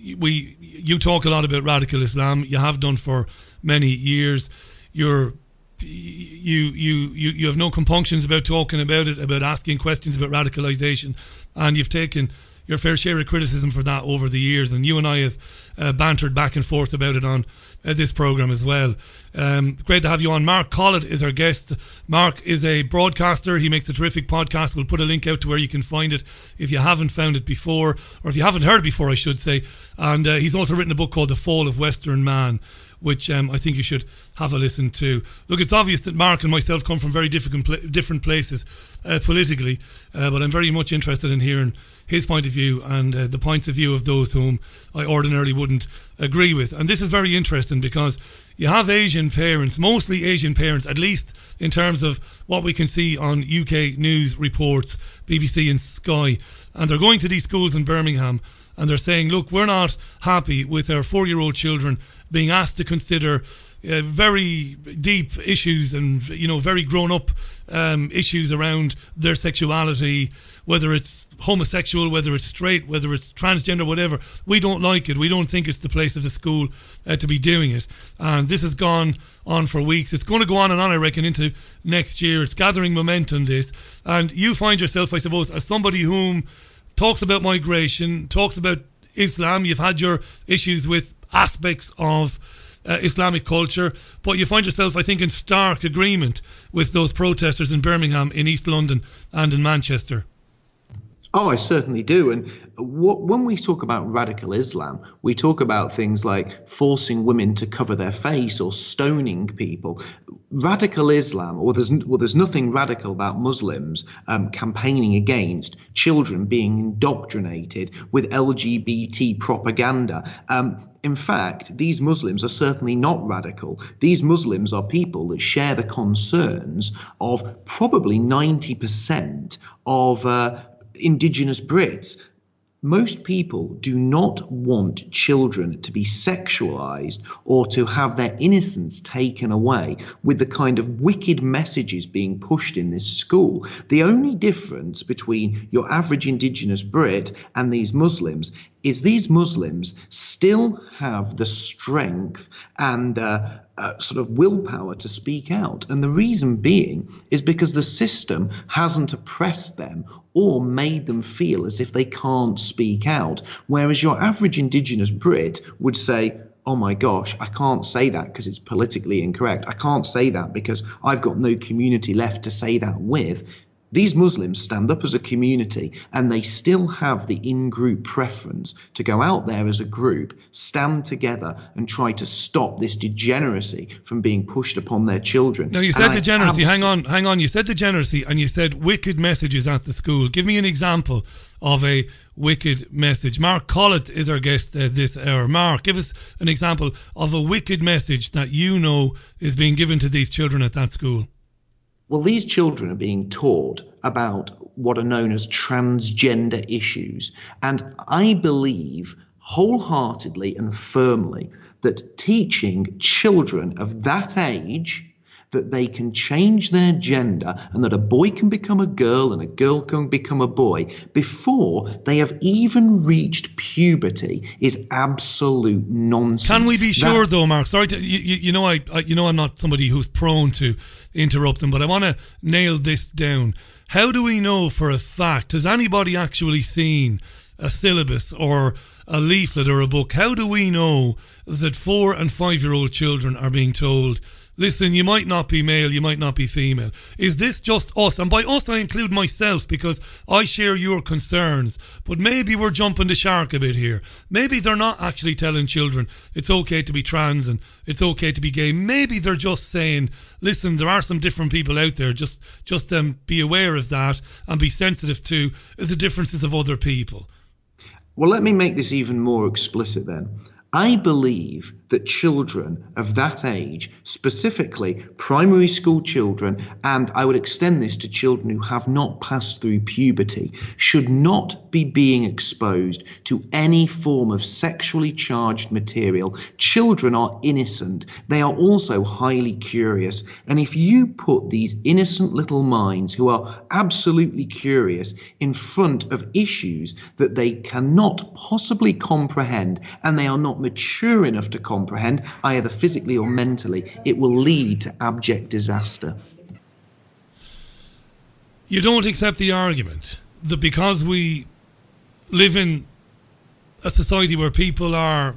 You talk a lot about radical Islam. You have done for many years. You have no compunctions about talking about it, about asking questions about radicalisation, and you've taken your fair share of criticism for that over the years, and you and I have bantered back and forth about it on this programme as well. Great to have you on. Mark Collett is our guest. Mark is a broadcaster. He makes a terrific podcast. We'll put a link out to where you can find it if you haven't found it before, or if you haven't heard before, I should say. And he's also written a book called The Fall of Western Man, which I think you should have a listen to. Look, it's obvious that Mark and myself come from very different places politically, but I'm very much interested in hearing his point of view and the points of view of those whom I ordinarily wouldn't agree with. And this is very interesting because you have Asian parents, mostly Asian parents, at least in terms of what we can see on UK news reports, BBC and Sky, and they're going to these schools in Birmingham and they're saying, look, we're not happy with our 4-year-old children being asked to consider very deep issues and, very grown-up issues around their sexuality, whether it's homosexual, whether it's straight, whether it's transgender, whatever. We don't like it. We don't think it's the place of the school to be doing it. And this has gone on for weeks. It's going to go on and on, I reckon, into next year. It's gathering momentum, this. And you find yourself, I suppose, as somebody whom talks about migration, talks about Islam. You've had your issues with aspects of Islamic culture, but you find yourself, I think, in stark agreement with those protesters in Birmingham, in East London and in Manchester. Oh, I certainly do. And when we talk about radical Islam, we talk about things like forcing women to cover their face or stoning people. Radical Islam, there's nothing radical about Muslims campaigning against children being indoctrinated with LGBT propaganda. In fact, these Muslims are certainly not radical. These Muslims are people that share the concerns of probably 90% of Indigenous Brits. Most people do not want children to be sexualized or to have their innocence taken away with the kind of wicked messages being pushed in this school. The only difference between your average Indigenous Brit and these Muslims is these Muslims still have the strength and sort of willpower to speak out. And the reason being is because the system hasn't oppressed them or made them feel as if they can't speak out. Whereas your average Indigenous Brit would say, oh my gosh, I can't say that because it's politically incorrect. I can't say that because I've got no community left to say that with. These Muslims stand up as a community and they still have the in-group preference to go out there as a group, stand together and try to stop this degeneracy from being pushed upon their children. Now, you said degeneracy. Hang on. You said degeneracy and you said wicked messages at the school. Give me an example of a wicked message. Mark Collett is our guest this hour. Mark, give us an example of a wicked message that you know is being given to these children at that school. Well, these children are being taught about what are known as transgender issues. And I believe wholeheartedly and firmly that teaching children of that age that they can change their gender and that a boy can become a girl and a girl can become a boy before they have even reached puberty is absolute nonsense. Can we be sure, though, Mark? Sorry, I'm not somebody who's prone to interrupt them, but I want to nail this down. How do we know for a fact? Has anybody actually seen a syllabus or a leaflet or a book? How do we know that 4 and 5-year-old children are being told, listen, you might not be male, you might not be female? Is this just us? And by us, I include myself because I share your concerns. But maybe we're jumping the shark a bit here. Maybe they're not actually telling children it's okay to be trans and it's okay to be gay. Maybe they're just saying, listen, there are some different people out there. Just be aware of that and be sensitive to the differences of other people. Well, let me make this even more explicit then. I believe that children of that age, specifically primary school children, and I would extend this to children who have not passed through puberty, should not be being exposed to any form of sexually charged material. Children are innocent. They are also highly curious. And if you put these innocent little minds who are absolutely curious in front of issues that they cannot possibly comprehend and they are not mature enough to comprehend, either physically or mentally, it will lead to abject disaster. You don't accept the argument that because we live in a society where people are,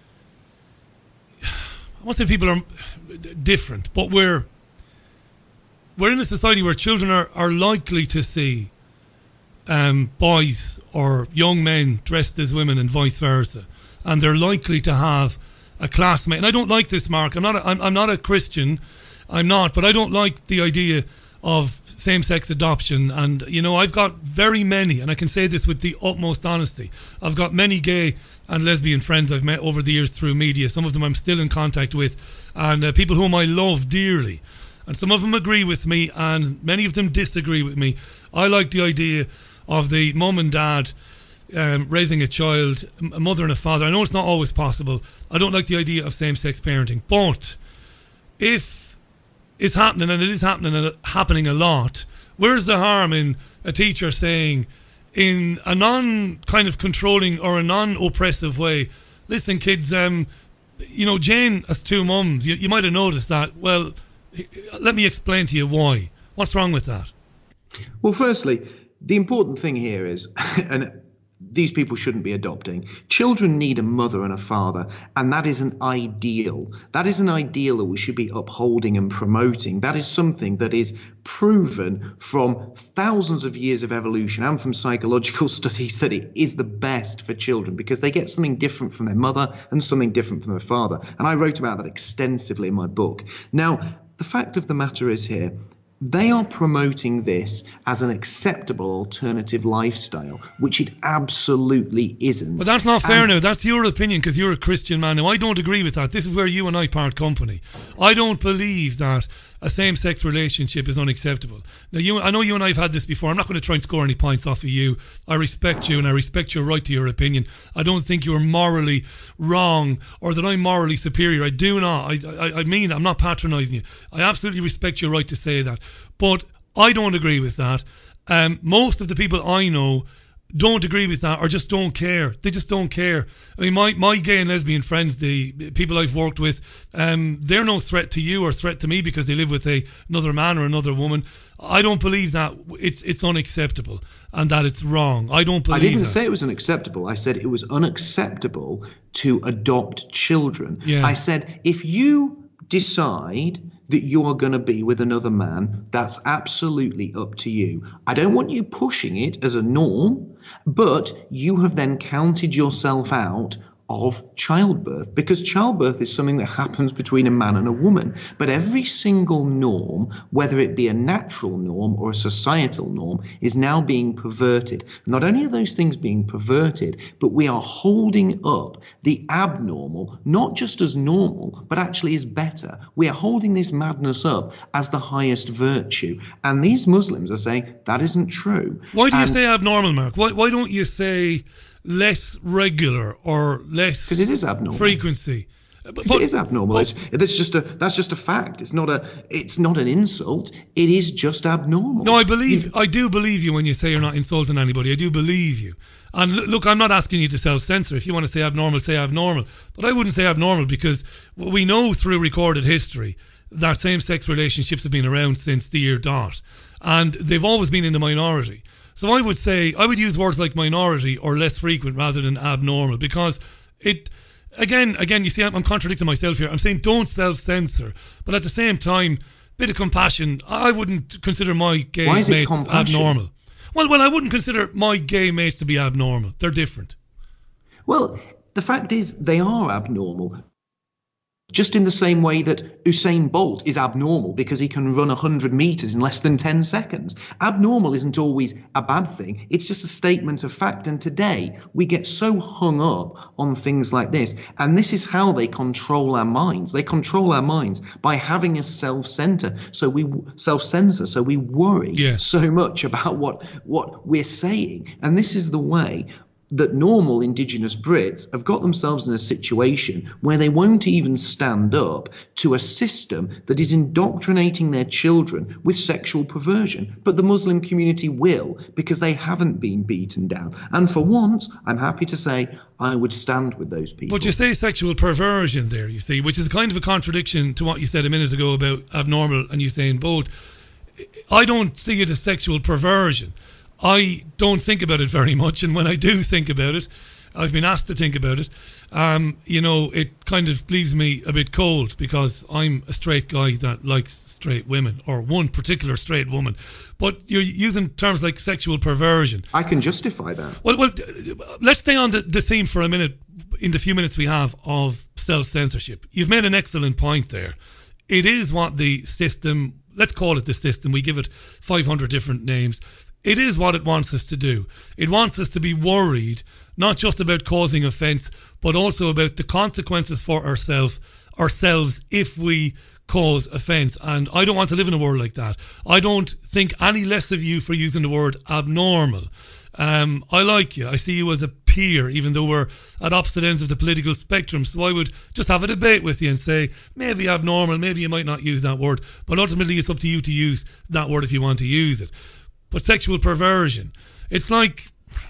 I won't say people are different, but we're in a society where children are likely to see boys or young men dressed as women and vice versa, and they're likely to have a classmate. And I don't like this, Mark. I'm not a Christian. I'm not, but I don't like the idea of same-sex adoption, and I've got very many, and I can say this with the utmost honesty, I've got many gay and lesbian friends I've met over the years through media. Some of them I'm still in contact with, and people whom I love dearly, and some of them agree with me and many of them disagree with me. I like the idea of the mum and dad raising a child, a mother and a father. I know it's not always possible. I don't like the idea of same-sex parenting, but if it's happening, and it is happening a lot, where's the harm in a teacher saying, in a non-kind of controlling or a non-oppressive way, listen, kids, Jane has two mums. You might have noticed that. Well, let me explain to you why. What's wrong with that? Well, firstly, the important thing here is, and these people shouldn't be adopting. Children need a mother and a father, and that is an ideal. That is an ideal that we should be upholding and promoting. That is something that is proven from thousands of years of evolution and from psychological studies that it is the best for children because they get something different from their mother and something different from their father. And I wrote about that extensively in my book. Now, the fact of the matter is here, they are promoting this as an acceptable alternative lifestyle, which it absolutely isn't. But that's not fair now. That's your opinion because you're a Christian man. Now, I don't agree with that. This is where you and I part company. I don't believe that a same-sex relationship is unacceptable. Now, I know you and I have had this before. I'm not going to try and score any points off of you. I respect you and I respect your right to your opinion. I don't think you're morally wrong or that I'm morally superior. I do not. I mean, I'm not patronising you. I absolutely respect your right to say that. But I don't agree with that. Most of the people I know don't agree with that or just don't care. They just don't care. I mean, my gay and lesbian friends, the people I've worked with, they're no threat to you or threat to me because they live with another man or another woman. I don't believe that it's unacceptable and that it's wrong. I don't believe that. I didn't say it was unacceptable. I said it was unacceptable to adopt children. Yeah. I said, if you decide that you are going to be with another man, that's absolutely up to you. I don't want you pushing it as a norm, but you have then counted yourself out of childbirth, because childbirth is something that happens between a man and a woman. But every single norm, whether it be a natural norm or a societal norm, is now being perverted. Not only are those things being perverted, but we are holding up the abnormal, not just as normal, but actually as better. We are holding this madness up as the highest virtue. And these Muslims are saying that isn't true. Why do you say abnormal, Mark? Why don't you say less regular or less? Because it is abnormal. Frequency. But it is abnormal. That's just a fact. It's not an insult. It is just abnormal. No, I do believe you when you say you're not insulting anybody. I do believe you. And look, I'm not asking you to self-censor. If you want to say abnormal, say abnormal. But I wouldn't say abnormal because we know through recorded history that same-sex relationships have been around since the year dot. And they've always been in the minority. So I would use words like minority or less frequent rather than abnormal because it, again, you see, I'm contradicting myself here. I'm saying don't self-censor. But at the same time, bit of compassion. I wouldn't consider my gay mates abnormal. Well, I wouldn't consider my gay mates to be abnormal. They're different. Well, the fact is they are abnormal. Just in the same way that Usain Bolt is abnormal because he can run 100 meters in less than 10 seconds. Abnormal isn't always a bad thing. It's just a statement of fact. And today we get so hung up on things like this. And this is how they control our minds. They control our minds by having us self-censor. So we worry so much about what we're saying. And this is the way that normal Indigenous Brits have got themselves in a situation where they won't even stand up to a system that is indoctrinating their children with sexual perversion. But the Muslim community will, because they haven't been beaten down. And for once, I'm happy to say I would stand with those people. But you say sexual perversion there, you see, which is kind of a contradiction to what you said a minute ago about abnormal and Usain Bolt. I don't see it as sexual perversion. I don't think about it very much, and when I do think about it, I've been asked to think about it, it kind of leaves me a bit cold because I'm a straight guy that likes straight women, or one particular straight woman. But you're using terms like sexual perversion. I can justify that. Well, let's stay on the theme for a minute, in the few minutes we have, of self-censorship. You've made an excellent point there. It is what the system let's call it the system. We give it 500 different names. It is what it wants us to do. It wants us to be worried, not just about causing offence, but also about the consequences for ourselves if we cause offence. And I don't want to live in a world like that. I don't think any less of you for using the word abnormal. I like you. I see you as a peer, even though we're at opposite ends of the political spectrum. So I would just have a debate with you and say, maybe abnormal, maybe you might not use that word. But ultimately, it's up to you to use that word if you want to use it. But sexual perversion, it's like,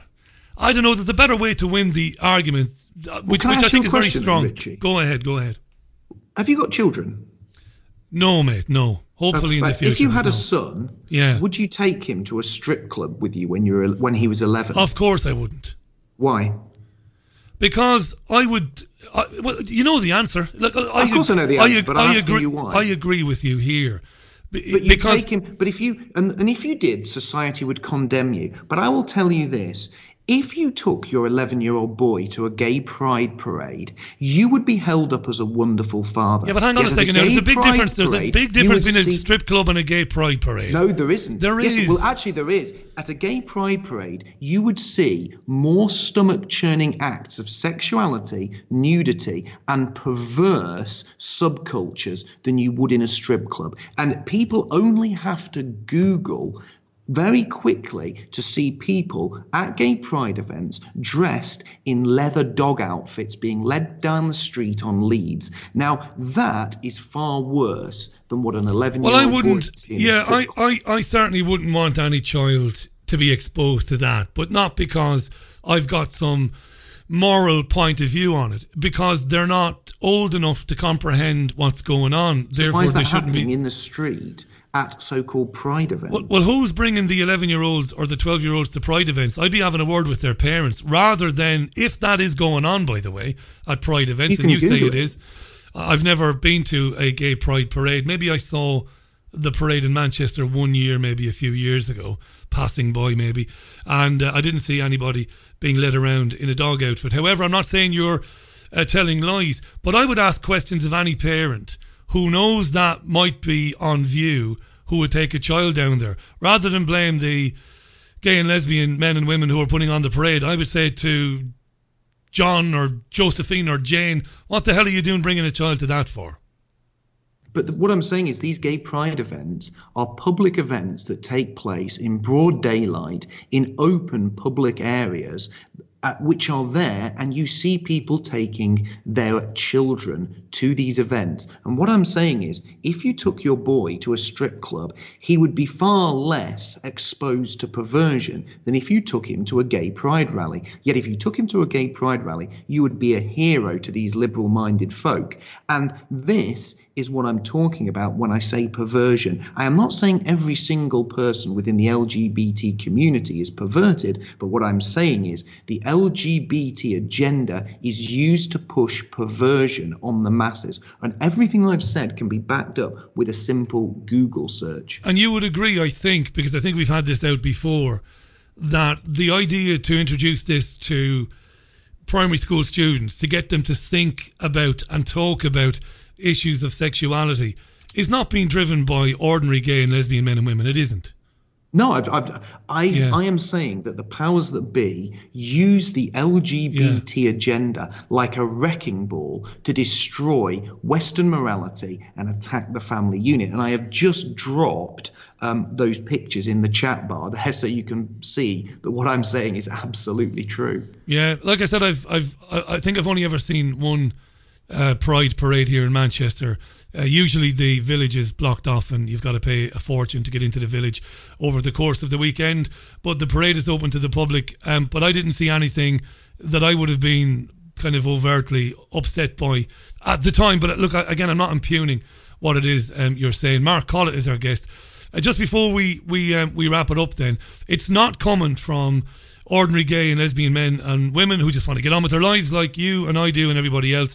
I don't know, there's a better way to win the argument, which I think is very strong. Richie? Go ahead. Have you got children? No, mate, no. Hopefully in the future. If you had a son, yeah, would you take him to a strip club with you when he was 11? Of course I wouldn't. Why? Because I would... well, you know the answer. Look, of course I know the answer, but I'm asking you why. I agree with you here. But you take him. But if you and if you did, society would condemn you. But I will tell you this: if you took your 11-year-old boy to a gay pride parade, you would be held up as a wonderful father. Yeah, but hang on a second. There's a big difference. There's a big difference between a strip club and a gay pride parade. No, there isn't. There is. Well, actually, there is. At a gay pride parade, you would see more stomach-churning acts of sexuality, nudity, and perverse subcultures than you would in a strip club. And people only have to Google very quickly to see people at gay pride events dressed in leather dog outfits being led down the street on leads. Now, that is far worse than what an 11-year-old Well, I wouldn't. Yeah, I certainly wouldn't want any child to be exposed to that, but not because I've got some moral point of view on it, because they're not old enough to comprehend what's going on. Therefore, why is that they shouldn't happening be in the street at so-called pride events? Well, who's bringing the 11-year-olds or the 12-year-olds to pride events? I'd be having a word with their parents, rather than, if that is going on, by the way, at pride events, and you say it is. I've never been to a gay pride parade. Maybe I saw the parade in Manchester one year, maybe a few years ago, passing by maybe, and I didn't see anybody being led around in a dog outfit. However, I'm not saying you're telling lies, but I would ask questions of any parent who knows that might be on view, who would take a child down there, rather than blame the gay and lesbian men and women who are putting on the parade. I would say to John or Josephine or Jane, what the hell are you doing bringing a child to that for? But what I'm saying is these gay pride events are public events that take place in broad daylight in open public areas which are there, and you see people taking their children to these events. And what I'm saying is, if you took your boy to a strip club, he would be far less exposed to perversion than if you took him to a gay pride rally. Yet if you took him to a gay pride rally, you would be a hero to these liberal-minded folk. And this is what I'm talking about when I say perversion. I am not saying every single person within the LGBT community is perverted, but what I'm saying is the LGBT agenda is used to push perversion on the masses. And everything I've said can be backed up with a simple Google search. And you would agree, I think, because I think we've had this out before, that the idea to introduce this to primary school students, to get them to think about and talk about issues of sexuality, is not being driven by ordinary gay and lesbian men and women. It isn't. No, I am saying that the powers that be use the LGBT agenda like a wrecking ball to destroy Western morality and attack the family unit. And I have just dropped those pictures in the chat bar there so you can see that what I'm saying is absolutely true. Yeah, like I said, I think I've only ever seen one Pride parade here in Manchester. Usually the village is blocked off and you've got to pay a fortune to get into the village over the course of the weekend, but the parade is open to the public. But I didn't see anything that I would have been kind of overtly upset by at the time. But look, again, I'm not impugning what it is you're saying. Mark Collett is our guest. Just before we wrap it up then, it's not coming from ordinary gay and lesbian men and women who just want to get on with their lives like you and I do and everybody else.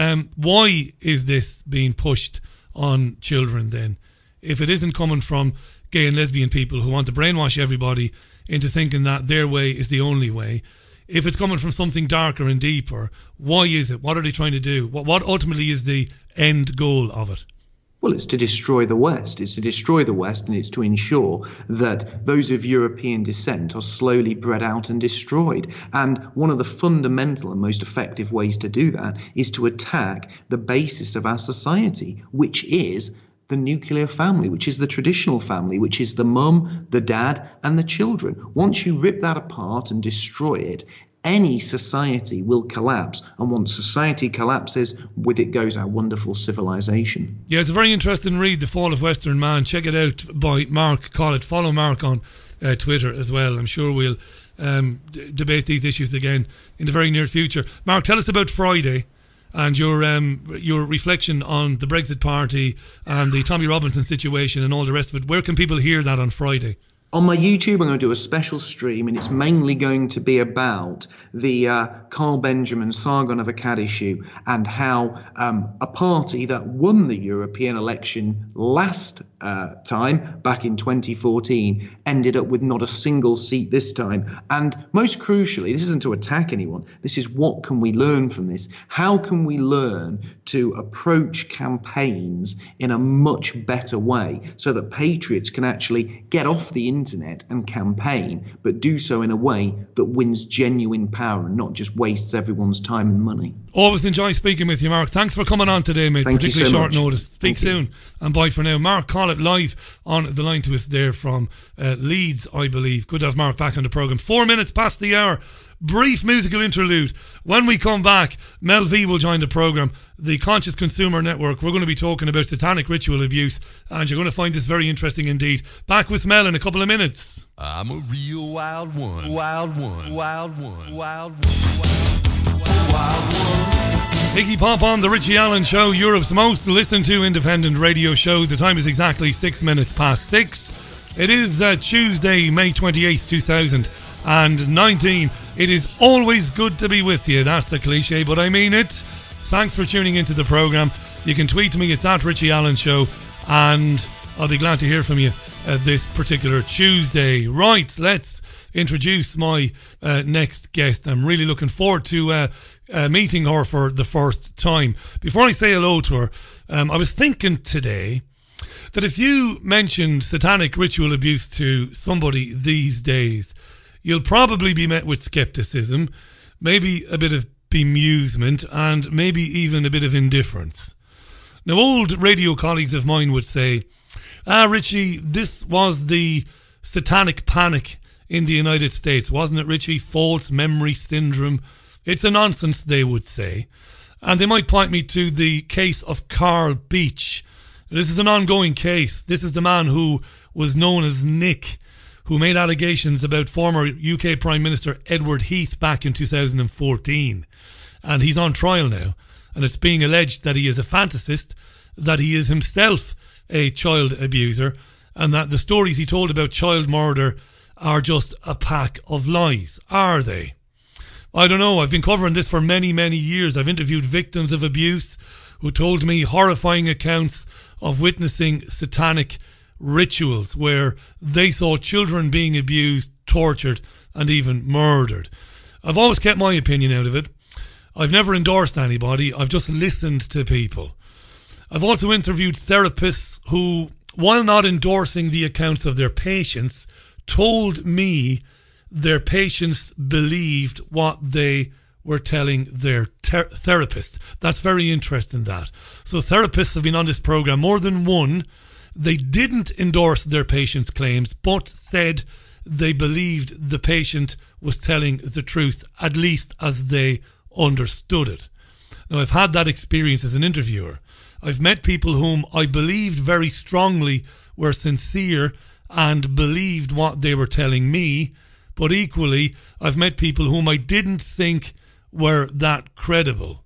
Why is this being pushed on children then? If it isn't coming from gay and lesbian people who want to brainwash everybody into thinking that their way is the only way, if it's coming from something darker and deeper, why is it? What are they trying to do? What ultimately is the end goal of it? Well, it's to destroy the West. It's to destroy the West, and it's to ensure that those of European descent are slowly bred out and destroyed. And one of the fundamental and most effective ways to do that is to attack the basis of our society, which is the nuclear family, which is the traditional family, which is the mum, the dad, and the children. Once you rip that apart and destroy it, any society will collapse, and once society collapses, with it goes our wonderful civilization. Yeah, it's a very interesting read, The Fall of Western Man. Check it out by Mark Collett. Follow Mark on Twitter as well. I'm sure we'll debate these issues again in the very near future. Mark, tell us about Friday and your reflection on the Brexit Party and the Tommy Robinson situation and all the rest of it. Where can people hear that on Friday? On my YouTube, I'm going to do a special stream, and it's mainly going to be about the Carl Benjamin Sargon of Akkad issue and how a party that won the European election last time, back in 2014, ended up with not a single seat this time. And most crucially, this isn't to attack anyone. This is what can we learn from this? How can we learn to approach campaigns in a much better way so that patriots can actually get off the internet and campaign, but do so in a way that wins genuine power and not just wastes everyone's time and money? Always enjoy speaking with you, Mark. Thanks for coming on today, mate. Thank particularly you so short much. notice. Speak soon, and bye for now. Mark Collett live on the line to us there from Leeds, I believe. Good to have Mark back on the programme. 4 minutes past the hour. Brief musical interlude. When we come back, Mel V will join the programme. The Conscious Consumer Network. We're going to be talking about satanic ritual abuse, and you're going to find this very interesting indeed. Back with Mel in a couple of minutes. I'm a real wild one. Wild one. Wild one. Wild one. Wild one. Iggy Pop on the Richie Allen Show, Europe's most listened to independent radio show. The time is exactly 6 minutes past 6. It is Tuesday, May 28th, 2019. It is always good to be with you. That's the cliche, but I mean it. Thanks for tuning into the programme. You can tweet me, it's at Richie Allen Show, and I'll be glad to hear from you this particular Tuesday. Right, let's introduce my next guest. I'm really looking forward to meeting her for the first time. Before I say hello to her, I was thinking today that if you mentioned satanic ritual abuse to somebody these days, you'll probably be met with skepticism, maybe a bit of bemusement, and maybe even a bit of indifference. Now, old radio colleagues of mine would say, Richie, this was the satanic panic in the United States, wasn't it, Richie? False memory syndrome. It's a nonsense, they would say. And they might point me to the case of Carl Beach. This is an ongoing case. This is the man who was known as Nick, who made allegations about former UK Prime Minister Edward Heath back in 2014. And he's on trial now. And it's being alleged that he is a fantasist, that he is himself a child abuser, and that the stories he told about child murder are just a pack of lies. Are they? I don't know. I've been covering this for many, many years. I've interviewed victims of abuse who told me horrifying accounts of witnessing satanic rituals where they saw children being abused, tortured, and even murdered. I've always kept my opinion out of it. I've never endorsed anybody. I've just listened to people. I've also interviewed therapists who, while not endorsing the accounts of their patients, told me their patients believed what they were telling their therapist. That's very interesting, that. So therapists have been on this programme, more than one. They didn't endorse their patient's claims, but said they believed the patient was telling the truth, at least as they understood it. Now, I've had that experience as an interviewer. I've met people whom I believed very strongly were sincere and believed what they were telling me, but equally, I've met people whom I didn't think were that credible.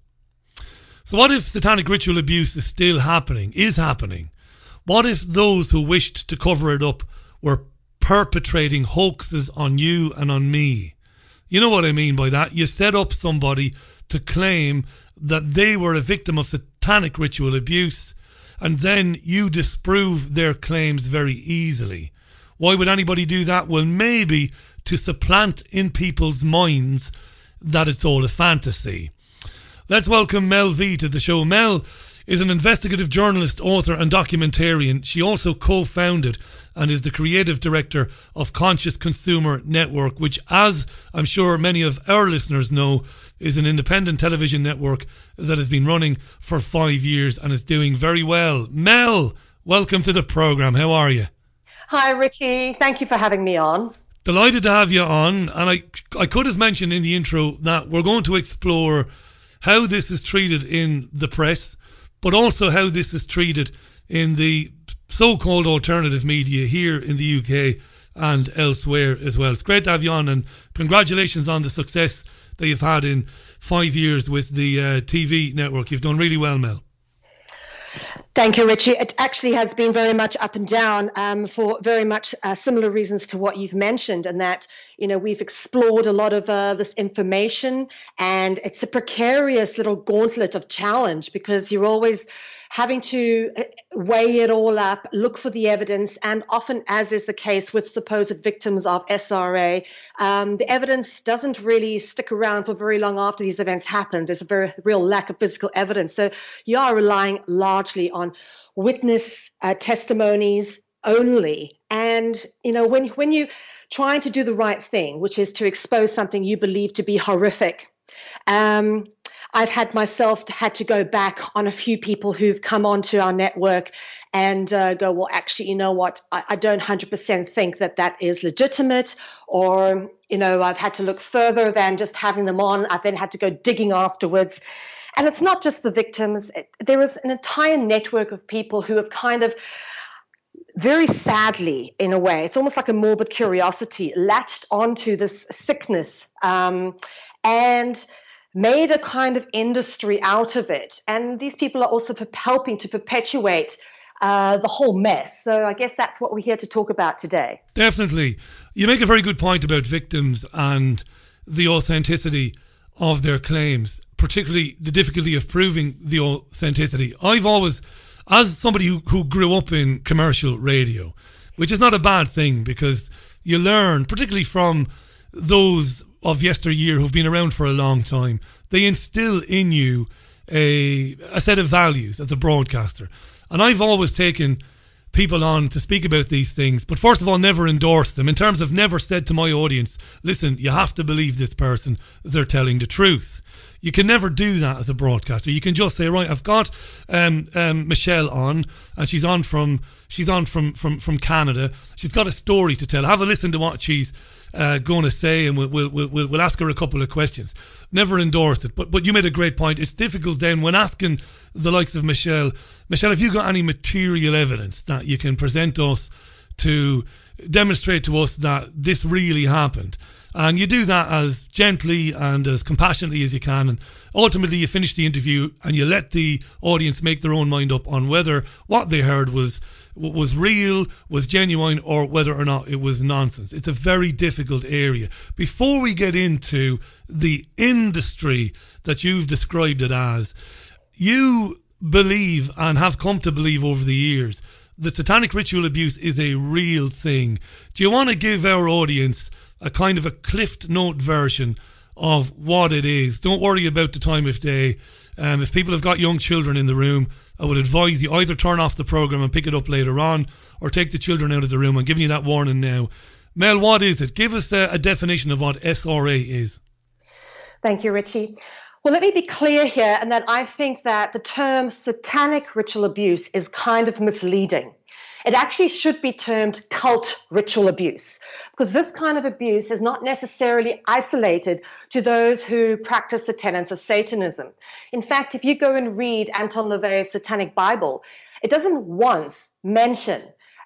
So what if satanic ritual abuse is still happening, is happening? What if those who wished to cover it up were perpetrating hoaxes on you and on me? You know what I mean by that? You set up somebody to claim that they were a victim of satanic ritual abuse, and then you disprove their claims very easily. Why would anybody do that? Well, maybe to supplant in people's minds that it's all a fantasy. Let's welcome Mel V to the show. Mel is an investigative journalist, author and documentarian. She also co-founded and is the creative director of Conscious Consumer Network, which, as I'm sure many of our listeners know, is an independent television network that has been running for 5 years and is doing very well. Mel, welcome to the programme. How are you? Hi, Richie. Thank you for having me on. Delighted to have you on. And I could have mentioned in the intro that we're going to explore how this is treated in the press, but also how this is treated in the so-called alternative media here in the UK and elsewhere as well. It's great to have you on, and congratulations on the success that you've had in 5 years with the TV network. You've done really well, Mel. Thank you, Richie. It actually has been very much up and down for very much similar reasons to what you've mentioned, and that, you know, we've explored a lot of this information, and it's a precarious little gauntlet of challenge because you're always having to weigh it all up, look for the evidence, and often, as is the case with supposed victims of SRA, the evidence doesn't really stick around for very long after these events happen. There's a very real lack of physical evidence. So you are relying largely on witness testimonies only. And, you know, when you're trying to do the right thing, which is to expose something you believe to be horrific, I've had to go back on a few people who've come onto our network and go, well, actually, you know what, I don't 100% think that is legitimate, or, you know, I've had to look further than just having them on. I've then had to go digging afterwards. And it's not just the victims. There is an entire network of people who have kind of, very sadly, in a way, it's almost like a morbid curiosity, latched onto this sickness and made a kind of industry out of it. And these people are also helping to perpetuate the whole mess. So I guess that's what we're here to talk about today. Definitely. You make a very good point about victims and the authenticity of their claims, particularly the difficulty of proving the authenticity. I've always, as somebody who grew up in commercial radio, which is not a bad thing because you learn, particularly from those of yesteryear who've been around for a long time, they instill in you a set of values as a broadcaster. And I've always taken people on to speak about these things, but first of all, never endorsed them, in terms of never said to my audience, listen, you have to believe this person, they're telling the truth. You can never do that as a broadcaster. You can just say, right, I've got Michelle on, and she's on from Canada. She's got a story to tell. Have a listen to what she's going to say, and we'll ask her a couple of questions. Never endorsed it, but you made a great point. It's difficult then when asking the likes of Michelle, have you got any material evidence that you can present us to demonstrate to us that this really happened? And you do that as gently and as compassionately as you can, and ultimately you finish the interview and you let the audience make their own mind up on whether what they heard was real, was genuine, or whether or not it was nonsense. It's a very difficult area. Before we get into the industry that you've described it as, you believe and have come to believe over the years that satanic ritual abuse is a real thing. Do you want to give our audience a kind of a Cliff Note version of what it is? Don't worry about the time of day. If people have got young children in the room, I would advise you either turn off the programme and pick it up later on, or take the children out of the room. I'm giving you that warning now. Mel, what is it? Give us a definition of what SRA is. Thank you, Richie. Well, let me be clear here, and that I think that the term satanic ritual abuse is kind of misleading. It actually should be termed cult ritual abuse, because this kind of abuse is not necessarily isolated to those who practice the tenets of Satanism. In fact, if you go and read Anton LaVey's Satanic Bible, it doesn't once mention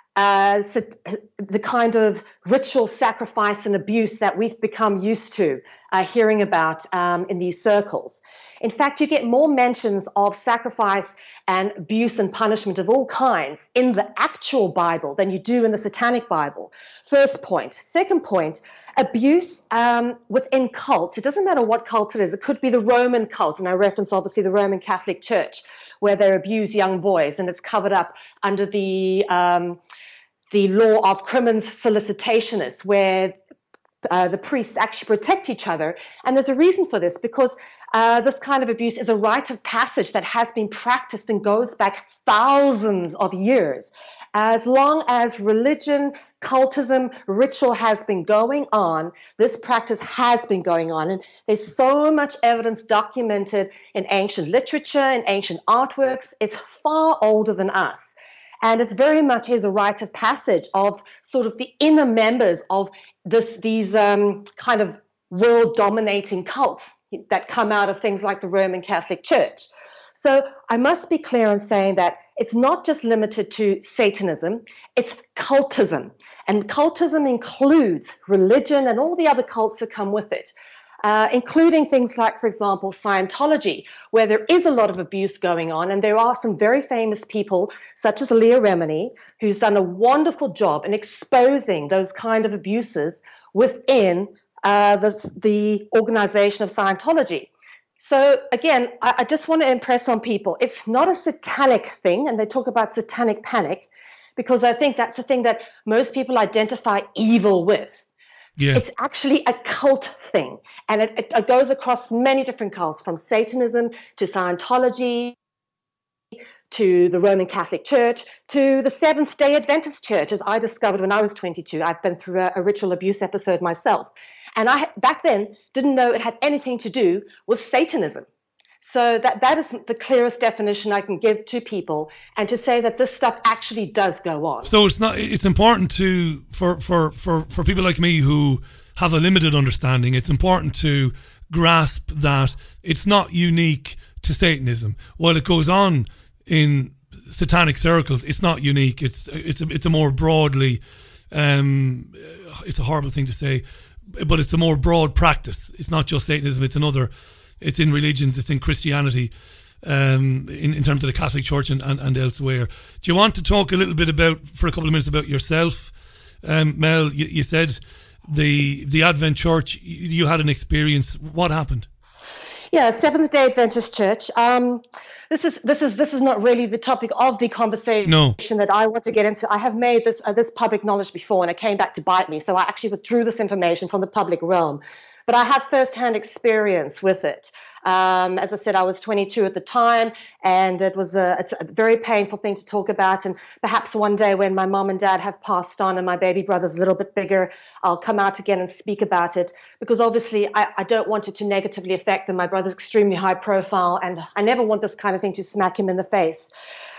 the kind of ritual sacrifice and abuse that we've become used to hearing about in these circles. In fact, you get more mentions of sacrifice and abuse and punishment of all kinds in the actual Bible than you do in the Satanic Bible. First point. Second point, abuse within cults. It doesn't matter what cult it is. It could be the Roman cult, and I reference obviously the Roman Catholic Church, where they abuse young boys, and it's covered up under the law of crimes solicitationis, where the priests actually protect each other. And there's a reason for this, because this kind of abuse is a rite of passage that has been practiced and goes back thousands of years. As long as religion, cultism, ritual has been going on, this practice has been going on. And there's so much evidence documented in ancient literature, in ancient artworks. It's far older than us. And it's very much is a rite of passage of sort of the inner members of these kind of world-dominating cults that come out of things like the Roman Catholic Church. So I must be clear in saying that it's not just limited to Satanism, it's cultism. And cultism includes religion and all the other cults that come with it, including things like, for example, Scientology, where there is a lot of abuse going on. And there are some very famous people, such as Leah Remini, who's done a wonderful job in exposing those kind of abuses within the organization of Scientology. So again, I just want to impress on people, it's not a satanic thing, and they talk about satanic panic, because I think that's the thing that most people identify evil with. Yeah. It's actually a cult thing, and it goes across many different cults, from Satanism to Scientology, to the Roman Catholic Church, to the Seventh-day Adventist Church, as I discovered when I was 22. I've been through a ritual abuse episode myself. And I, back then, didn't know it had anything to do with Satanism. So that is the clearest definition I can give to people, and to say that this stuff actually does go on. So it's important for people like me who have a limited understanding, it's important to grasp that it's not unique to Satanism. While it goes on in satanic circles, it's not unique. It's a more broadly, it's a horrible thing to say, but it's a more broad practice. It's not just Satanism, it's in religions, it's in Christianity, in terms of the Catholic Church and elsewhere. Do you want to talk a little bit for a couple of minutes about yourself? Mel, you said the Advent Church, you had an experience. What happened? Yeah, Seventh-day Adventist Church. This is not really the topic of the conversation that I want to get into. I have made this public knowledge before, and it came back to bite me. So I actually withdrew this information from the public realm. But I have first-hand experience with it. As I said, I was 22 at the time, and it's a very painful thing to talk about. And perhaps one day when my mom and dad have passed on and my baby brother's a little bit bigger, I'll come out again and speak about it, because obviously I don't want it to negatively affect them. My brother's extremely high profile, and I never want this kind of thing to smack him in the face.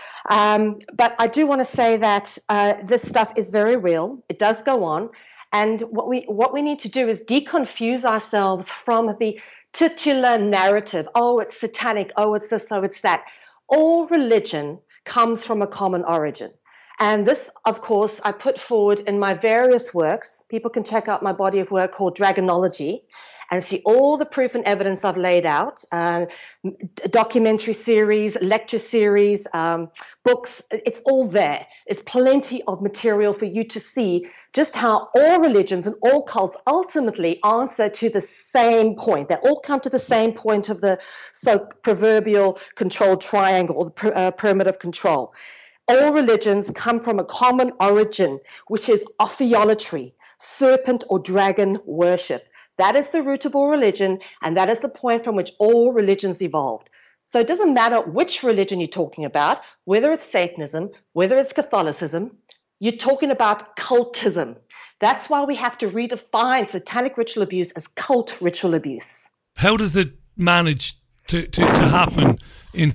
But I do want to say that this stuff is very real. It does go on. And what we need to do is deconfuse ourselves from the titular narrative. Oh, it's satanic. Oh, it's this. Oh, it's that. All religion comes from a common origin. And this, of course, I put forward in my various works. People can check out my body of work called Dragonology and see all the proof and evidence I've laid out, documentary series, lecture series, books. It's all there. There's plenty of material for you to see just how all religions and all cults ultimately answer to the same point. They all come to the same point of the proverbial control triangle, the pyramid of control. All religions come from a common origin, which is ophiolatry, serpent or dragon worship. That is the root of all religion, and that is the point from which all religions evolved. So it doesn't matter which religion you're talking about, whether it's Satanism, whether it's Catholicism, you're talking about cultism. That's why we have to redefine satanic ritual abuse as cult ritual abuse. How does it manage to happen in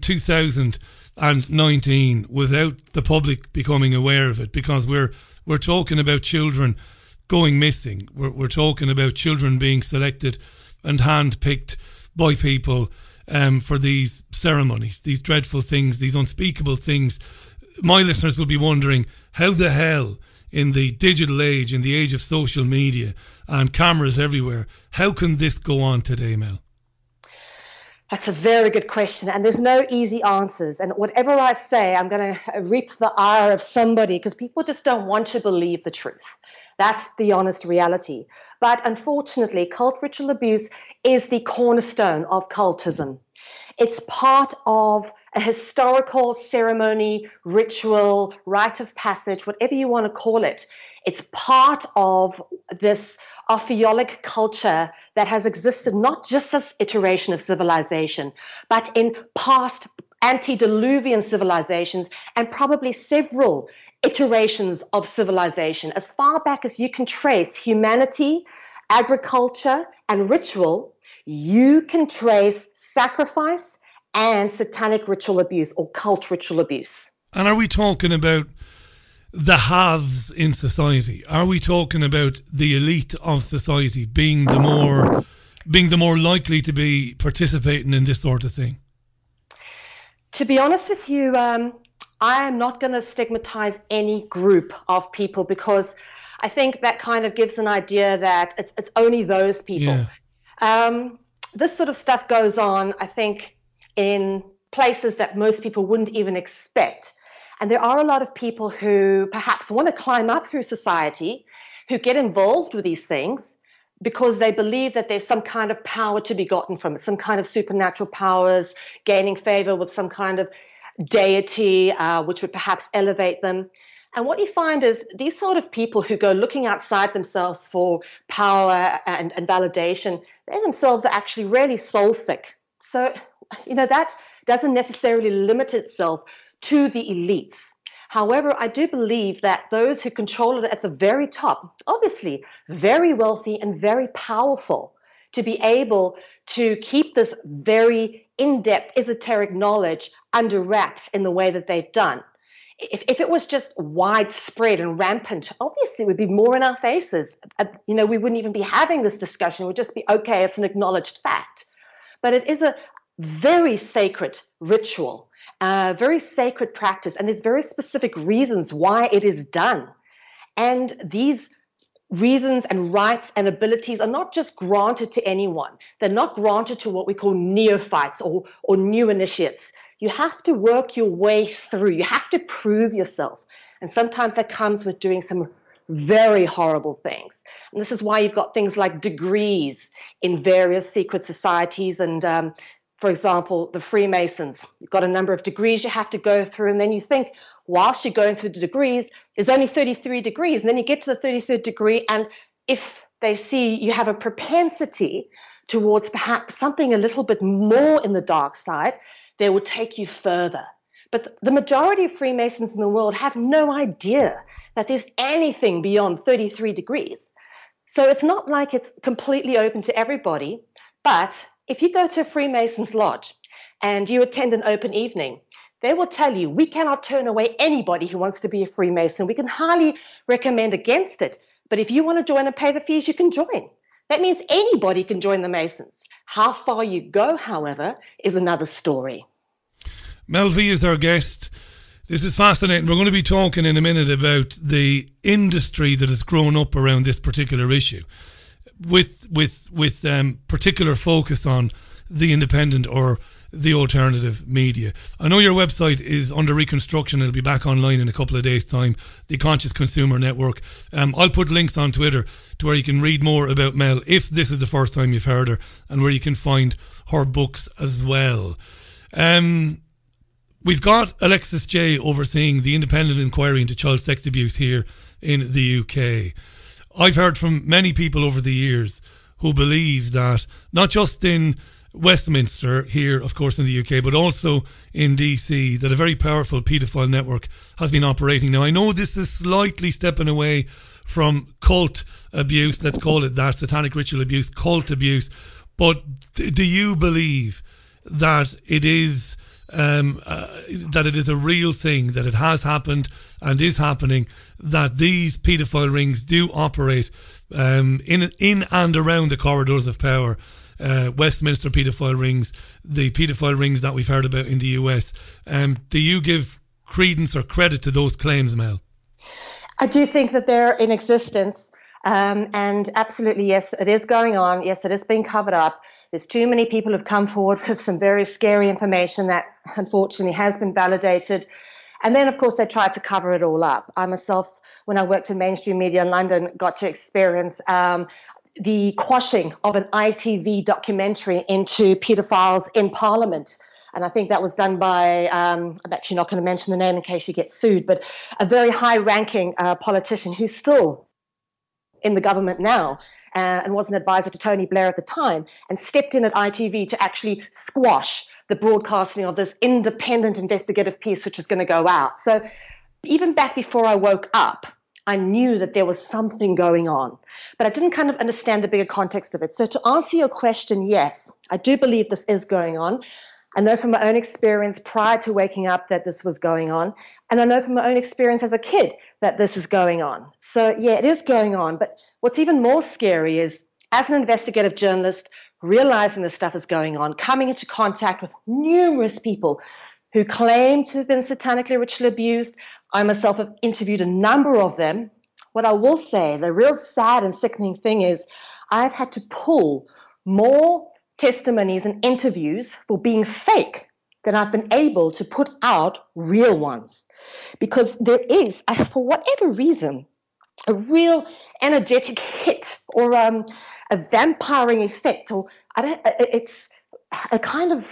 2019 without the public becoming aware of it? Because we're talking about children going missing. We're talking about children being selected and handpicked by people for these ceremonies, these dreadful things, these unspeakable things. My listeners will be wondering, how the hell, in the digital age, in the age of social media and cameras everywhere, how can this go on today, Mel? That's a very good question, and there's no easy answers. And whatever I say, I'm going to reap the ire of somebody, because people just don't want to believe the truth. That's the honest reality. But unfortunately, cult ritual abuse is the cornerstone of cultism. It's part of a historical ceremony, ritual, rite of passage, whatever you want to call it. It's part of this archaeologic culture that has existed not just this iteration of civilization, but in past antediluvian civilizations and probably several iterations of civilization. As far back as you can trace humanity, agriculture, and ritual, you can trace sacrifice and satanic ritual abuse or cult ritual abuse. And are we talking about the haves in society? Are we talking about the elite of society being the more likely to be participating in this sort of thing? To be honest with you, I am not going to stigmatize any group of people, because I think that kind of gives an idea that it's only those people. Yeah. This sort of stuff goes on, I think, in places that most people wouldn't even expect. And there are a lot of people who perhaps want to climb up through society, who get involved with these things because they believe that there's some kind of power to be gotten from it, some kind of supernatural powers, gaining favor with some kind of deity, which would perhaps elevate them. And what you find is these sort of people who go looking outside themselves for power and validation, they themselves are actually really soul sick. So, that doesn't necessarily limit itself to the elites. However, I do believe that those who control it at the very top, obviously very wealthy and very powerful, to be able to keep this very in-depth esoteric knowledge under wraps in the way that they've done. If it was just widespread and rampant, obviously it would be more in our faces. We wouldn't even be having this discussion. It would just be, okay, it's an acknowledged fact. But it is a very sacred ritual, very sacred practice, and there's very specific reasons why it is done. And these reasons and rights and abilities are not just granted to anyone. They're not granted to what we call neophytes or new initiates. You have to work your way through. You have to prove yourself. And sometimes that comes with doing some very horrible things. And this is why you've got things like degrees in various secret societies. And for example, the Freemasons, you've got a number of degrees you have to go through. And then you think, whilst you're going through the degrees, there's only 33 degrees. And then you get to the 33rd degree. And if they see you have a propensity towards perhaps something a little bit more in the dark side, they will take you further. But the majority of Freemasons in the world have no idea that there's anything beyond 33 degrees. So it's not like it's completely open to everybody. But if you go to a Freemason's lodge and you attend an open evening, they will tell you, we cannot turn away anybody who wants to be a Freemason. We can highly recommend against it. But if you want to join and pay the fees, you can join. That means anybody can join the Masons. How far you go, however, is another story. Mel V is our guest. This is fascinating. We're going to be talking in a minute about the industry that has grown up around this particular issue, with particular focus on the independent or the alternative media. I know your website is under reconstruction. It'll be back online in a couple of days' time, the Conscious Consumer Network. I'll put links on Twitter to where you can read more about Mel if this is the first time you've heard her, and where you can find her books as well. We've got Alexis Jay overseeing the independent inquiry into child sex abuse here in the UK. I've heard from many people over the years who believe that not just in Westminster here, of course, in the UK, but also in DC, that a very powerful paedophile network has been operating. Now, I know this is slightly stepping away from cult abuse, let's call it that, satanic ritual abuse, cult abuse, but do you believe that it is a real thing, that it has happened and is happening, that these paedophile rings do operate in and around the corridors of power? Westminster paedophile rings, the paedophile rings that we've heard about in the US. Do you give credence or credit to those claims, Mel? I do think that they're in existence. And absolutely, yes, it is going on. Yes, it is being covered up. There's too many people who've come forward with some very scary information that unfortunately has been validated. And then, of course, they tried to cover it all up. I myself, when I worked in mainstream media in London, got to experience the quashing of an ITV documentary into paedophiles in Parliament And I think that was done by, I'm actually not going to mention the name in case you get sued, but a very high-ranking politician who's still in the government now and was an advisor to Tony Blair at the time, and stepped in at ITV to actually squash the broadcasting of this independent investigative piece which was going to go out. So even back before I woke up, I knew that there was something going on, but I didn't kind of understand the bigger context of it. So to answer your question, yes, I do believe this is going on. I know from my own experience prior to waking up that this was going on, and I know from my own experience as a kid that this is going on. So yeah, it is going on, but what's even more scary is, as an investigative journalist, realizing this stuff is going on, coming into contact with numerous people who claim to have been satanically ritually abused. I myself have interviewed a number of them. What I will say, the real sad and sickening thing is I've had to pull more testimonies and interviews for being fake than I've been able to put out real ones. Because there is, for whatever reason, a real energetic hit or a vampiring effect, or it's a kind of,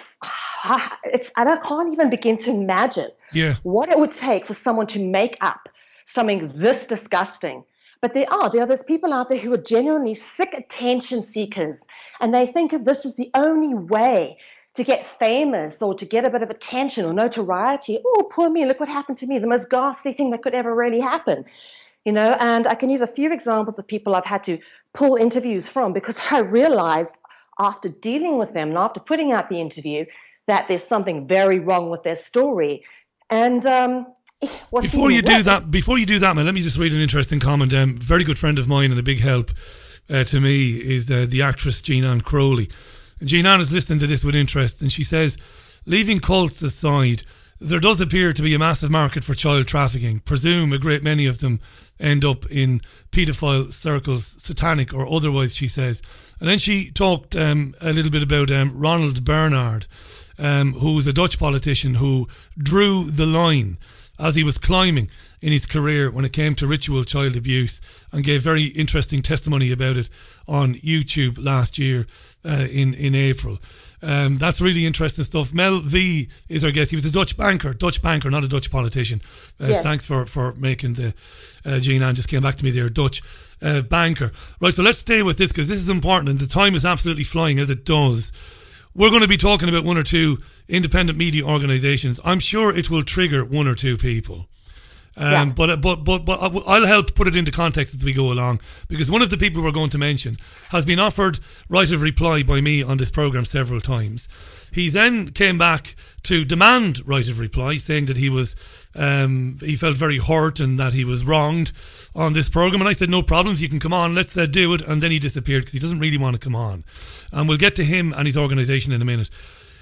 I can't even begin to imagine what it would take for someone to make up something this disgusting. But there are those people out there who are genuinely sick attention seekers, and they think of this as the only way to get famous or to get a bit of attention or notoriety. Oh, poor me, look what happened to me, the most ghastly thing that could ever really happen. You know, and I can use a few examples of people I've had to pull interviews from, because I realized after dealing with them and after putting out the interview that there's something very wrong with their story. And before you do that, man, let me just read an interesting comment. Very good friend of mine and a big help to me is the actress Jean-Anne Crowley. And Jean-Anne is listening to this with interest, and she says, leaving cults aside, there does appear to be a massive market for child trafficking. Presume a great many of them end up in paedophile circles, satanic or otherwise, she says. And then she talked a little bit about Ronald Bernhard, who was a Dutch politician who drew the line as he was climbing in his career when it came to ritual child abuse, and gave very interesting testimony about it on YouTube last year in April. That's really interesting stuff. Mel V is our guest. He was a Dutch banker, not a Dutch politician. Yes. Thanks for making the Jean-Anne just came back to me there, Dutch banker. Right, so let's stay with this because this is important and the time is absolutely flying as it does. We're going to be talking about one or two independent media organisations. I'm sure it will trigger one or two people. But I'll help put it into context as we go along, because one of the people we're going to mention has been offered right of reply by me on this programme several times. He then came back to demand right of reply, saying that he was he felt very hurt and that he was wronged on this programme. And I said, no problems, you can come on, let's do it. And then he disappeared because he doesn't really want to come on. And we'll get to him and his organisation in a minute.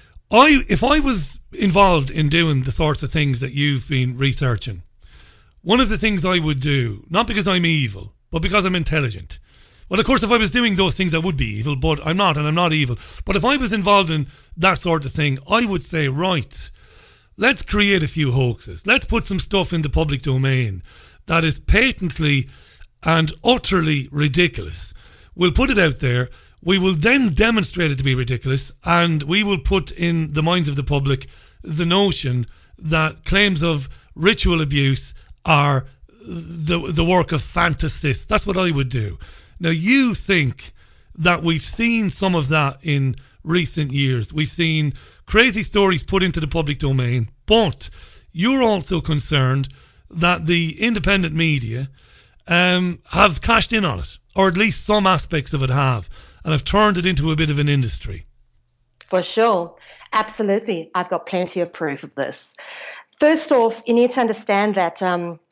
If I was involved in doing the sorts of things that you've been researching, one of the things I would do, not because I'm evil, but because I'm intelligent. Well, of course, if I was doing those things, I would be evil, but I'm not, and I'm not evil. But if I was involved in that sort of thing, I would say, right, let's create a few hoaxes. Let's put some stuff in the public domain that is patently and utterly ridiculous. We'll put it out there. We will then demonstrate it to be ridiculous, and we will put in the minds of the public the notion that claims of ritual abuse are the work of fantasists. That's what I would do. Now, you think that we've seen some of that in recent years. We've seen crazy stories put into the public domain, but you're also concerned that the independent media have cashed in on it, or at least some aspects of it have, and have turned it into a bit of an industry. For sure. Absolutely. I've got plenty of proof of this. First off, you need to understand that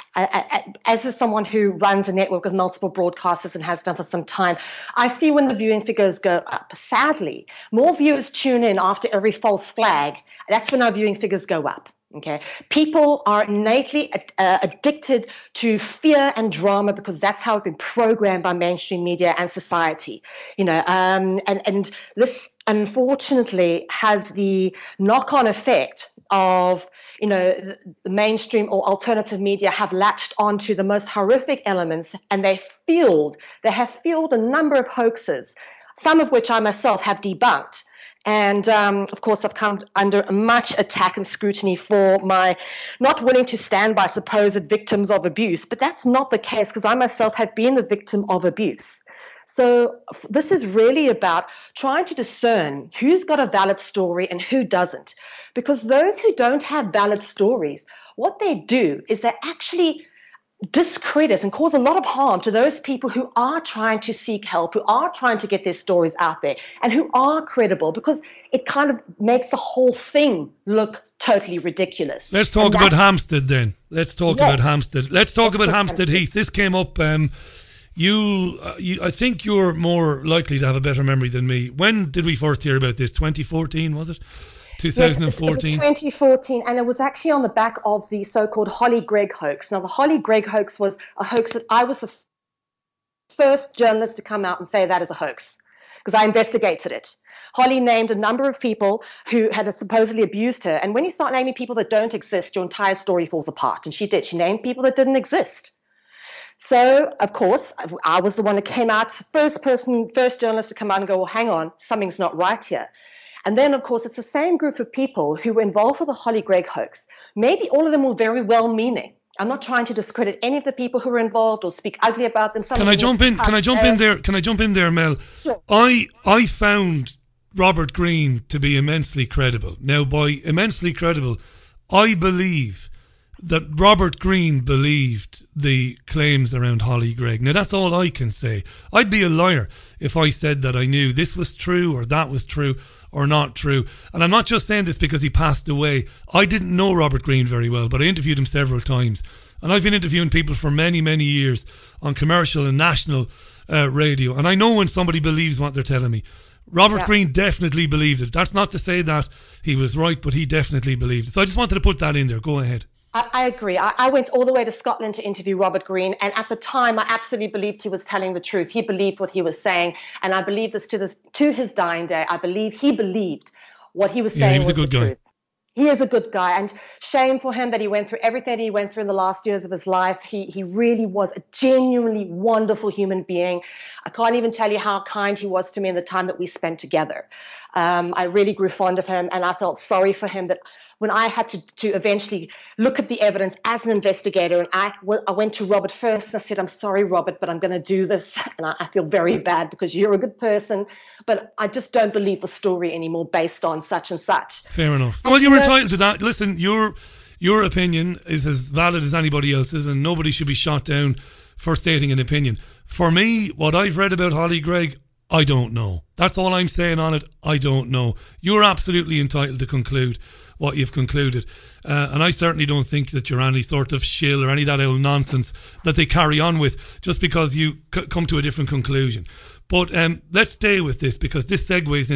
as someone who runs a network with multiple broadcasters and has done for some time, I see when the viewing figures go up. Sadly, more viewers tune in after every false flag. That's when our viewing figures go up. Okay, people are innately addicted to fear and drama because that's how it's been programmed by mainstream media and society. You know, and this unfortunately has the knock-on effect of, you know, the mainstream or alternative media have latched onto the most horrific elements, and they have fueled a number of hoaxes, some of which I myself have debunked. And of course, I've come under much attack and scrutiny for my not willing to stand by supposed victims of abuse. But that's not the case, because I myself have been the victim of abuse. So this is really about trying to discern who's got a valid story and who doesn't. Because those who don't have valid stories, what they do is they actually discredit and cause a lot of harm to those people who are trying to seek help, who are trying to get their stories out there, and who are credible, because it kind of makes the whole thing look totally ridiculous. Let's talk about Hampstead then. Let's talk about Hampstead. Let's talk about Hampstead Heath. This came up. I think you're more likely to have a better memory than me. When did we first hear about this? 2014, was it? 2014? Yes, it was 2014, and it was actually on the back of the so-called Holly Greig hoax. Now, the Holly Greig hoax was a hoax that I was the first journalist to come out and say that is a hoax, because I investigated it. Holly named a number of people who had supposedly abused her, and when you start naming people that don't exist, your entire story falls apart, and she did. She named people that didn't exist. So, of course, I was the one that came out, first journalist to come out and go, well, hang on, something's not right here. And then, of course, it's the same group of people who were involved with the Holly Greig hoax. Maybe all of them were very well-meaning. I'm not trying to discredit any of the people who were involved or speak ugly about them. Can I jump in there, Mel? Sure. I found Robert Greene to be immensely credible. Now, by immensely credible, I believe that Robert Greene believed the claims around Holly Greig. Now, that's all I can say. I'd be a liar if I said that I knew this was true or that was true or not true. And I'm not just saying this because he passed away. I didn't know Robert Greene very well, but I interviewed him several times. And I've been interviewing people for many, many years on commercial and national radio. And I know when somebody believes what they're telling me. Robert Greene definitely believed it. That's not to say that he was right, but he definitely believed it. So I just wanted to put that in there. Go ahead. I agree. I went all the way to Scotland to interview Robert Greene, and at the time I absolutely believed he was telling the truth. He believed what he was saying, and I believe this to his dying day. I believe he believed what he was saying was the truth. He is a good guy, and shame for him that he went through everything that he went through in the last years of his life. He really was a genuinely wonderful human being. I can't even tell you how kind he was to me in the time that we spent together. I really grew fond of him, and I felt sorry for him that when I had to eventually look at the evidence as an investigator, and I went to Robert first, and I said, I'm sorry, Robert, but I'm going to do this, and I feel very bad because you're a good person, but I just don't believe the story anymore based on such and such. Fair enough. Well, you're entitled to that. Listen, your opinion is as valid as anybody else's, and nobody should be shot down for stating an opinion. For me, what I've read about Holly Greig, I don't know. That's all I'm saying on it. I don't know. You're absolutely entitled to conclude what you've concluded. And I certainly don't think that you're any sort of shill or any of that old nonsense that they carry on with just because you come to a different conclusion. But let's stay with this, because this segues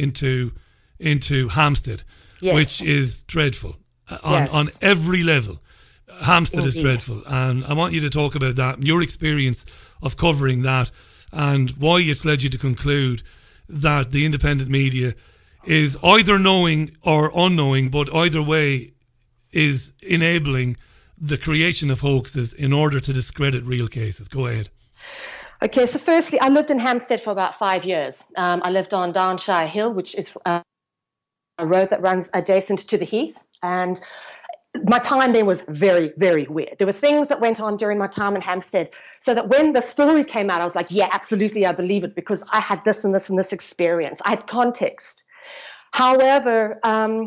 into Hampstead, which is dreadful on every level. Hampstead is dreadful. And I want you to talk about that, your experience of covering that, and why it's led you to conclude that the independent media is either knowing or unknowing, but either way is enabling the creation of hoaxes in order to discredit real cases. Go ahead. Okay, so firstly, I lived in Hampstead for about 5 years. I lived on Downshire Hill, which is a road that runs adjacent to the Heath. And my time there was very, very weird. There were things that went on during my time in Hampstead, so that when the story came out, I was like, yeah, absolutely, I believe it, because I had this and this and this experience. I had context. However,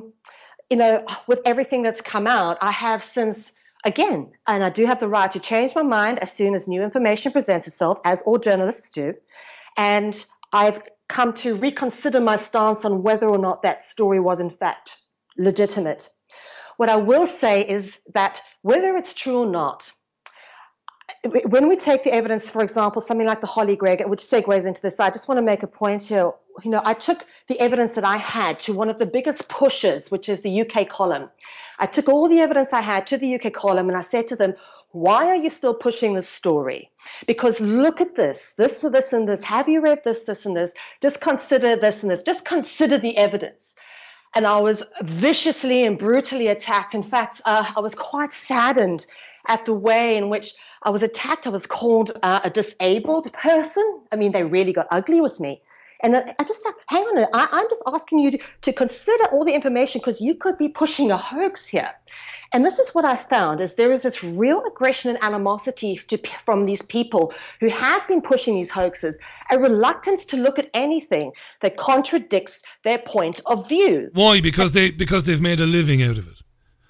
with everything that's come out, I have since, again, and I do have the right to change my mind as soon as new information presents itself, as all journalists do, and I've come to reconsider my stance on whether or not that story was in fact legitimate. What I will say is that whether it's true or not, when we take the evidence, for example, something like the Holly Greig, which segues into this, I just want to make a point here. I took the evidence that I had to one of the biggest pushers, which is the UK column. I took all the evidence I had to the UK column, and I said to them, why are you still pushing this story? Because look at this and this. Have you read this and this? Just consider this and this. Just consider the evidence. And I was viciously and brutally attacked. In fact, I was quite saddened at the way in which I was attacked. I was called a disabled person. I mean, they really got ugly with me. And I just said, hang on, I'm just asking you to consider all the information because you could be pushing a hoax here. And this is what I found, is there is this real aggression and animosity from these people who have been pushing these hoaxes, a reluctance to look at anything that contradicts their point of view. Why? Because they've made a living out of it.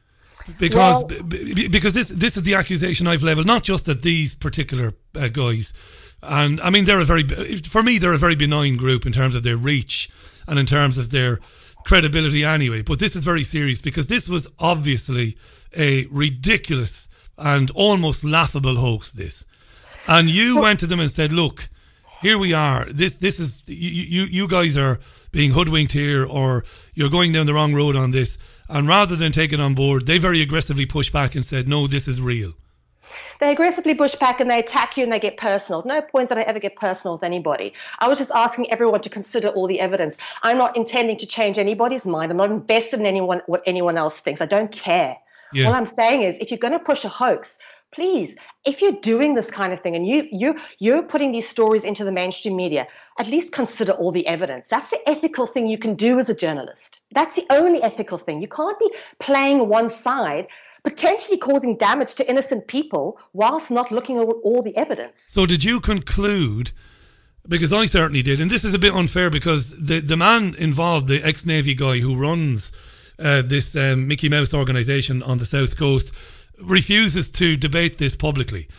Because this is the accusation I've levelled, not just at these particular guys. And I mean, they're a very benign group in terms of their reach and in terms of their credibility anyway. But this is very serious because this was obviously a ridiculous and almost laughable hoax, this. And you went to them and said, look, here we are. This is, you guys are being hoodwinked here, or you're going down the wrong road on this. And rather than take it on board, they very aggressively pushed back and said, no, this is real. They aggressively push back and they attack you and they get personal. No point that I ever get personal with anybody. I was just asking everyone to consider all the evidence. I'm not intending to change anybody's mind. I'm not invested in what anyone else thinks. I don't care. Yeah. All I'm saying is, if you're going to push a hoax, please, if you're doing this kind of thing and you're putting these stories into the mainstream media, at least consider all the evidence. That's the ethical thing you can do as a journalist. That's the only ethical thing. You can't be playing one side, potentially causing damage to innocent people whilst not looking at all the evidence. So did you conclude, because I certainly did, and this is a bit unfair because the man involved, the ex-Navy guy who runs this Mickey Mouse organisation on the South Coast, refuses to debate this publicly.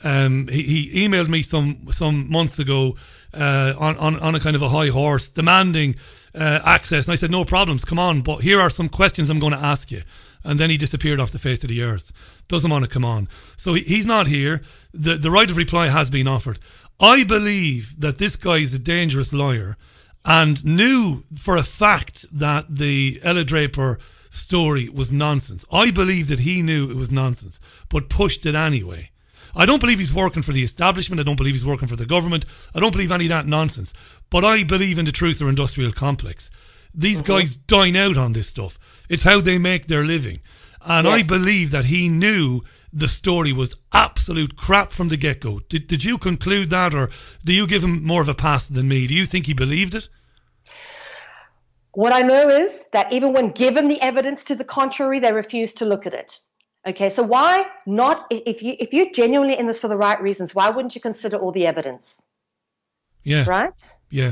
He emailed me some months ago on a kind of a high horse demanding access, and I said, no problems, come on, but here are some questions I'm going to ask you. And then he disappeared off the face of the earth. Doesn't want to come on. So he's not here. The right of reply has been offered. I believe that this guy is a dangerous liar and knew for a fact that the Ella Draper story was nonsense. I believe that he knew it was nonsense, but pushed it anyway. I don't believe he's working for the establishment. I don't believe he's working for the government. I don't believe any of that nonsense. But I believe in the truth or industrial complex. These guys dine out on this stuff. It's how they make their living. And I believe that he knew the story was absolute crap from the get-go. Did you conclude that, or do you give him more of a pass than me? Do you think he believed it? What I know is that even when given the evidence to the contrary, they refuse to look at it. Okay, so why not, if you're genuinely in this for the right reasons, why wouldn't you consider all the evidence? Yeah. Right? Yeah.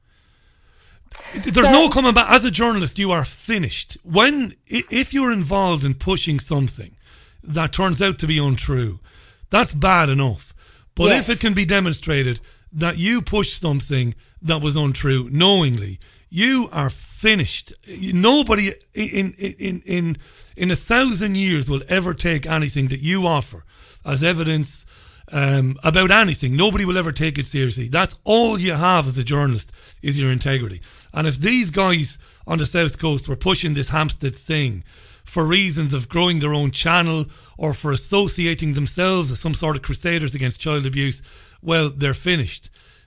There's no coming back. As a journalist, you are finished. If you're involved in pushing something that turns out to be untrue, that's bad enough. But if it can be demonstrated that you pushed something that was untrue knowingly, you are finished. Nobody in 1,000 years will ever take anything that you offer as evidence about anything. Nobody will ever take it seriously. That's all you have as a journalist, is your integrity. And if these guys on the South Coast were pushing this Hampstead thing for reasons of growing their own channel or for associating themselves as some sort of crusaders against child abuse, well, they're finished.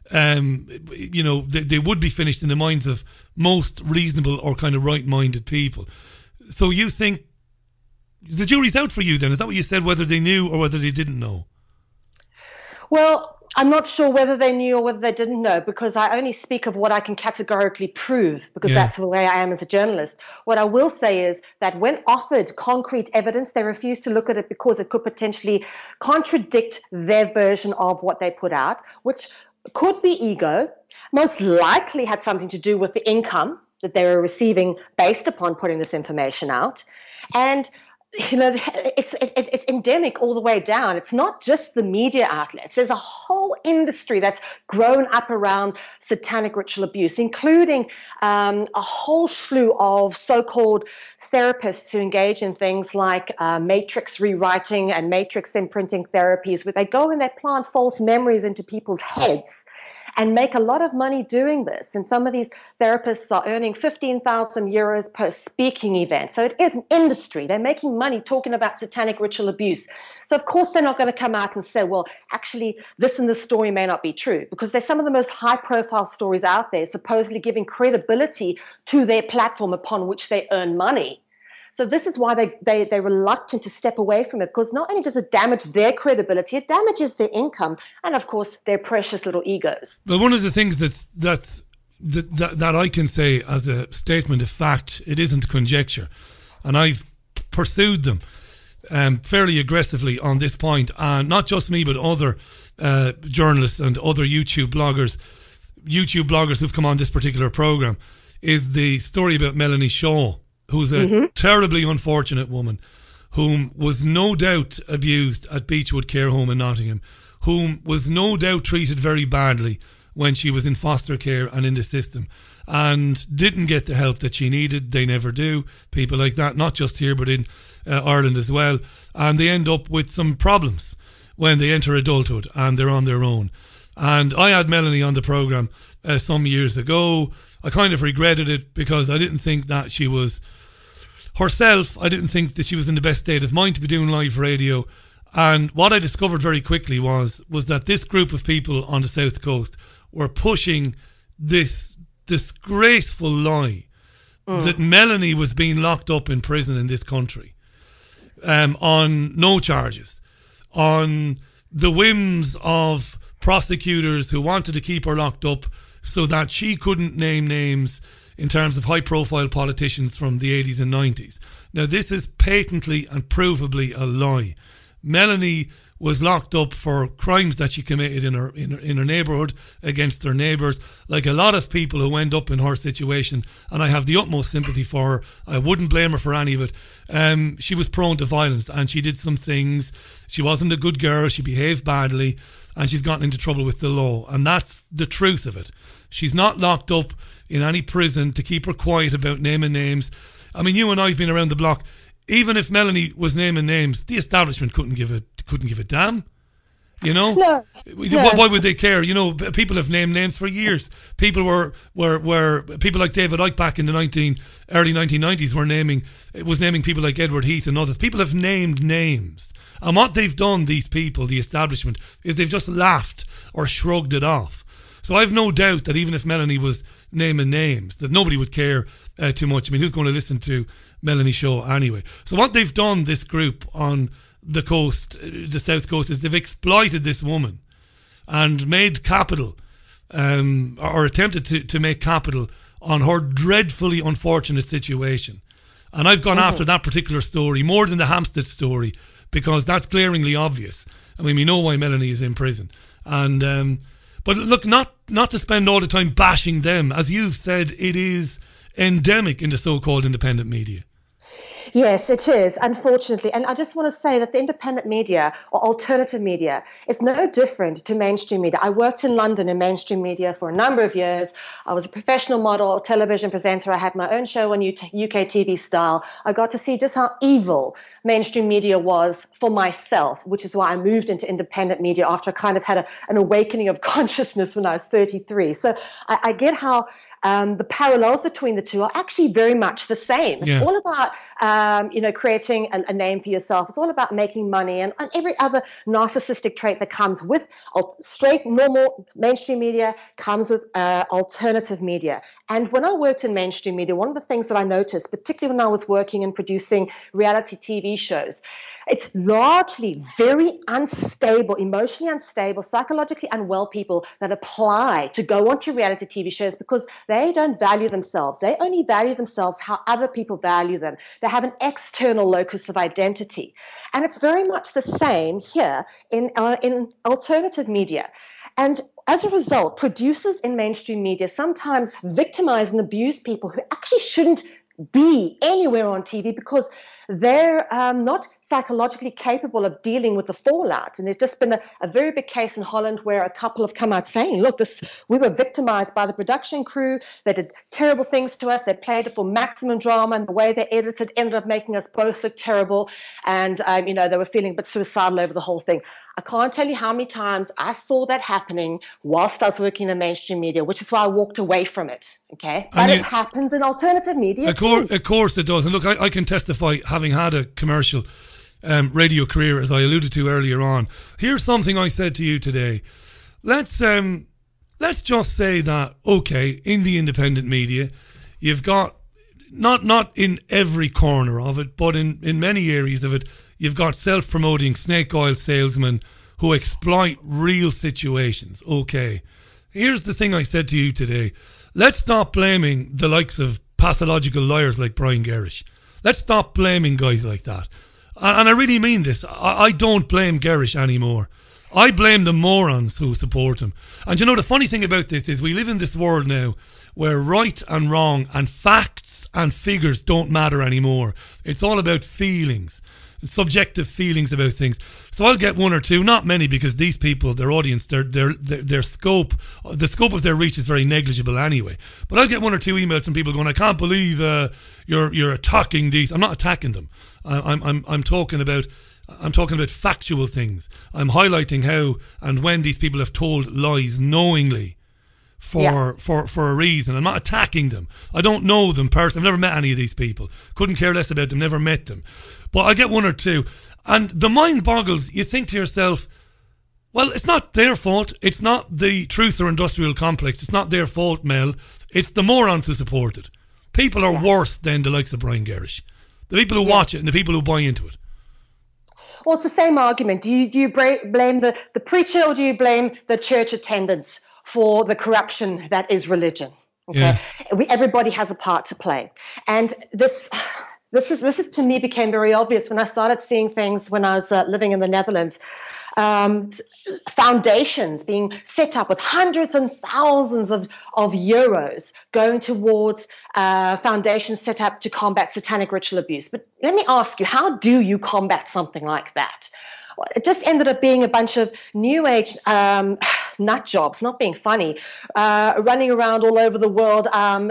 They would be finished in the minds of most reasonable or kind of right-minded people. So you think the jury's out for you then? Is that what you said, whether they knew or whether they didn't know? Well, I'm not sure whether they knew or whether they didn't know, because I only speak of what I can categorically prove, because that's the way I am as a journalist. What I will say is that when offered concrete evidence, they refuse to look at it because it could potentially contradict their version of what they put out, which could be ego, most likely had something to do with the income that they were receiving based upon putting this information out. And it's endemic all the way down. It's not just the media outlets. There's a whole industry that's grown up around satanic ritual abuse, including a whole slew of so-called therapists who engage in things like matrix rewriting and matrix imprinting therapies, where they go and they plant false memories into people's heads and make a lot of money doing this. And some of these therapists are earning 15,000 euros per speaking event. So it is an industry. They're making money talking about satanic ritual abuse. So of course they're not going to come out and say, well, actually this and this story may not be true, because they're some of the most high profile stories out there, supposedly giving credibility to their platform upon which they earn money. So this is why they're reluctant to step away from it, because not only does it damage their credibility, it damages their income and, of course, their precious little egos. Well, one of the things that's that I can say as a statement of fact. It isn't conjecture. And I've pursued them fairly aggressively on this point. And not just me, but other journalists and other YouTube bloggers who've come on this particular programme, is the story about Melanie Shaw, who's a terribly unfortunate woman, whom was no doubt abused at Beechwood Care Home in Nottingham, whom was no doubt treated very badly when she was in foster care and in the system, and didn't get the help that she needed. They never do. People like that, not just here, but in Ireland as well. And they end up with some problems when they enter adulthood and they're on their own. And I had Melanie on the programme some years ago. I kind of regretted it because I didn't think that she was herself. I didn't think that she was in the best state of mind to be doing live radio. And what I discovered very quickly was that this group of people on the South Coast were pushing this disgraceful lie that Melanie was being locked up in prison in this country on no charges, on the whims of prosecutors who wanted to keep her locked up so that she couldn't name names in terms of high-profile politicians from the 80s and 90s. Now, this is patently and provably a lie. Melanie was locked up for crimes that she committed in her neighbourhood against her neighbours, like a lot of people who end up in her situation, and I have the utmost sympathy for her. I wouldn't blame her for any of it. She was prone to violence, and she did some things. She wasn't a good girl. She behaved badly, and she's gotten into trouble with the law, and that's the truth of it. She's not locked up in any prison to keep her quiet about naming names. I mean, you and I have been around the block. Even if Melanie was naming names, the establishment couldn't give a damn. You know? No. Why would they care? You know, people have named names for years. People were people like David Icke back in the early 1990s were naming people like Edward Heath and others. People have named names. And what they've done, these people, the establishment, is they've just laughed or shrugged it off. So I've no doubt that even if Melanie was naming names, that nobody would care too much. I mean, who's going to listen to Melanie Shaw anyway? So what they've done, this group on the coast, the South Coast, is they've exploited this woman and made capital, or attempted to make capital on her dreadfully unfortunate situation. And I've gone after that particular story more than the Hampstead story, because that's glaringly obvious. I mean, we know why Melanie is in prison. And but look, not to spend all the time bashing them. As you've said, it is endemic in the so-called independent media. Yes, it is, unfortunately. And I just want to say that the independent media or alternative media is no different to mainstream media. I worked in London in mainstream media for a number of years. I was a professional model, television presenter. I had my own show on UK TV Style. I got to see just how evil mainstream media was for myself, which is why I moved into independent media after I kind of had an awakening of consciousness when I was 33. So I get how the parallels between the two are actually very much the same. It's all about creating a name for yourself. It's all about making money and every other narcissistic trait that comes with straight, normal mainstream media comes with alternative media. And when I worked in mainstream media, one of the things that I noticed, particularly when I was working and producing reality TV shows, it's largely very unstable, emotionally unstable, psychologically unwell people that apply to go onto reality TV shows because they don't value themselves. They only value themselves how other people value them. They have an external locus of identity. And it's very much the same here in alternative media. And as a result, producers in mainstream media sometimes victimize and abuse people who actually shouldn't be anywhere on TV because they're not psychologically capable of dealing with the fallout. And there's just been a very big case in Holland where a couple have come out saying, look, we were victimized by the production crew. They did terrible things to us. They played it for maximum drama, and the way they edited ended up making us both look terrible. And, they were feeling a bit suicidal over the whole thing. I can't tell you how many times I saw that happening whilst I was working in mainstream media, which is why I walked away from it. Okay, but it happens in alternative media too. Of course it does. And look, I can testify, having had a commercial radio career, as I alluded to earlier on. Here's something I said to you today. Let's just say that, okay, in the independent media, you've got not in every corner of it, but in many areas of it, you've got self-promoting snake oil salesmen who exploit real situations. Okay, here's the thing I said to you today. let's stop blaming the likes of pathological liars like Brian Gerrish. Let's stop blaming guys like that. And I really mean this. I don't blame Gerrish anymore. I blame the morons who support him. And you know, the funny thing about this is we live in this world now where right and wrong and facts and figures don't matter anymore. It's all about feelings, subjective feelings about things. So I'll get one or two, not many, because these people, their audience, their scope, the scope of their reach is very negligible anyway. But I'll get one or two emails from people going, I can't believe you're attacking these. I'm not attacking them. I'm talking about factual things. I'm highlighting how and when these people have told lies knowingly for a reason. I'm not attacking them. I don't know them personally. I've never met any of these people. Couldn't care less about them. Never met them. But I get one or two. And the mind boggles. You think to yourself, well, it's not their fault. It's not the truth or industrial complex. It's not their fault, Mel. It's the morons who support it. People are worse than the likes of Brian Gerrish. The people who watch it and the people who buy into it. Well, it's the same argument. Do you blame the preacher, or do you blame the church attendance for the corruption that is religion? Okay, yeah. Everybody has a part to play, and this is to me became very obvious when I started seeing things when I was living in the Netherlands. Foundations being set up with hundreds and thousands of euros going towards foundations set up to combat satanic ritual abuse. But let me ask you, how do you combat something like that? It just ended up being a bunch of new age nut jobs, not being funny, running around all over the world,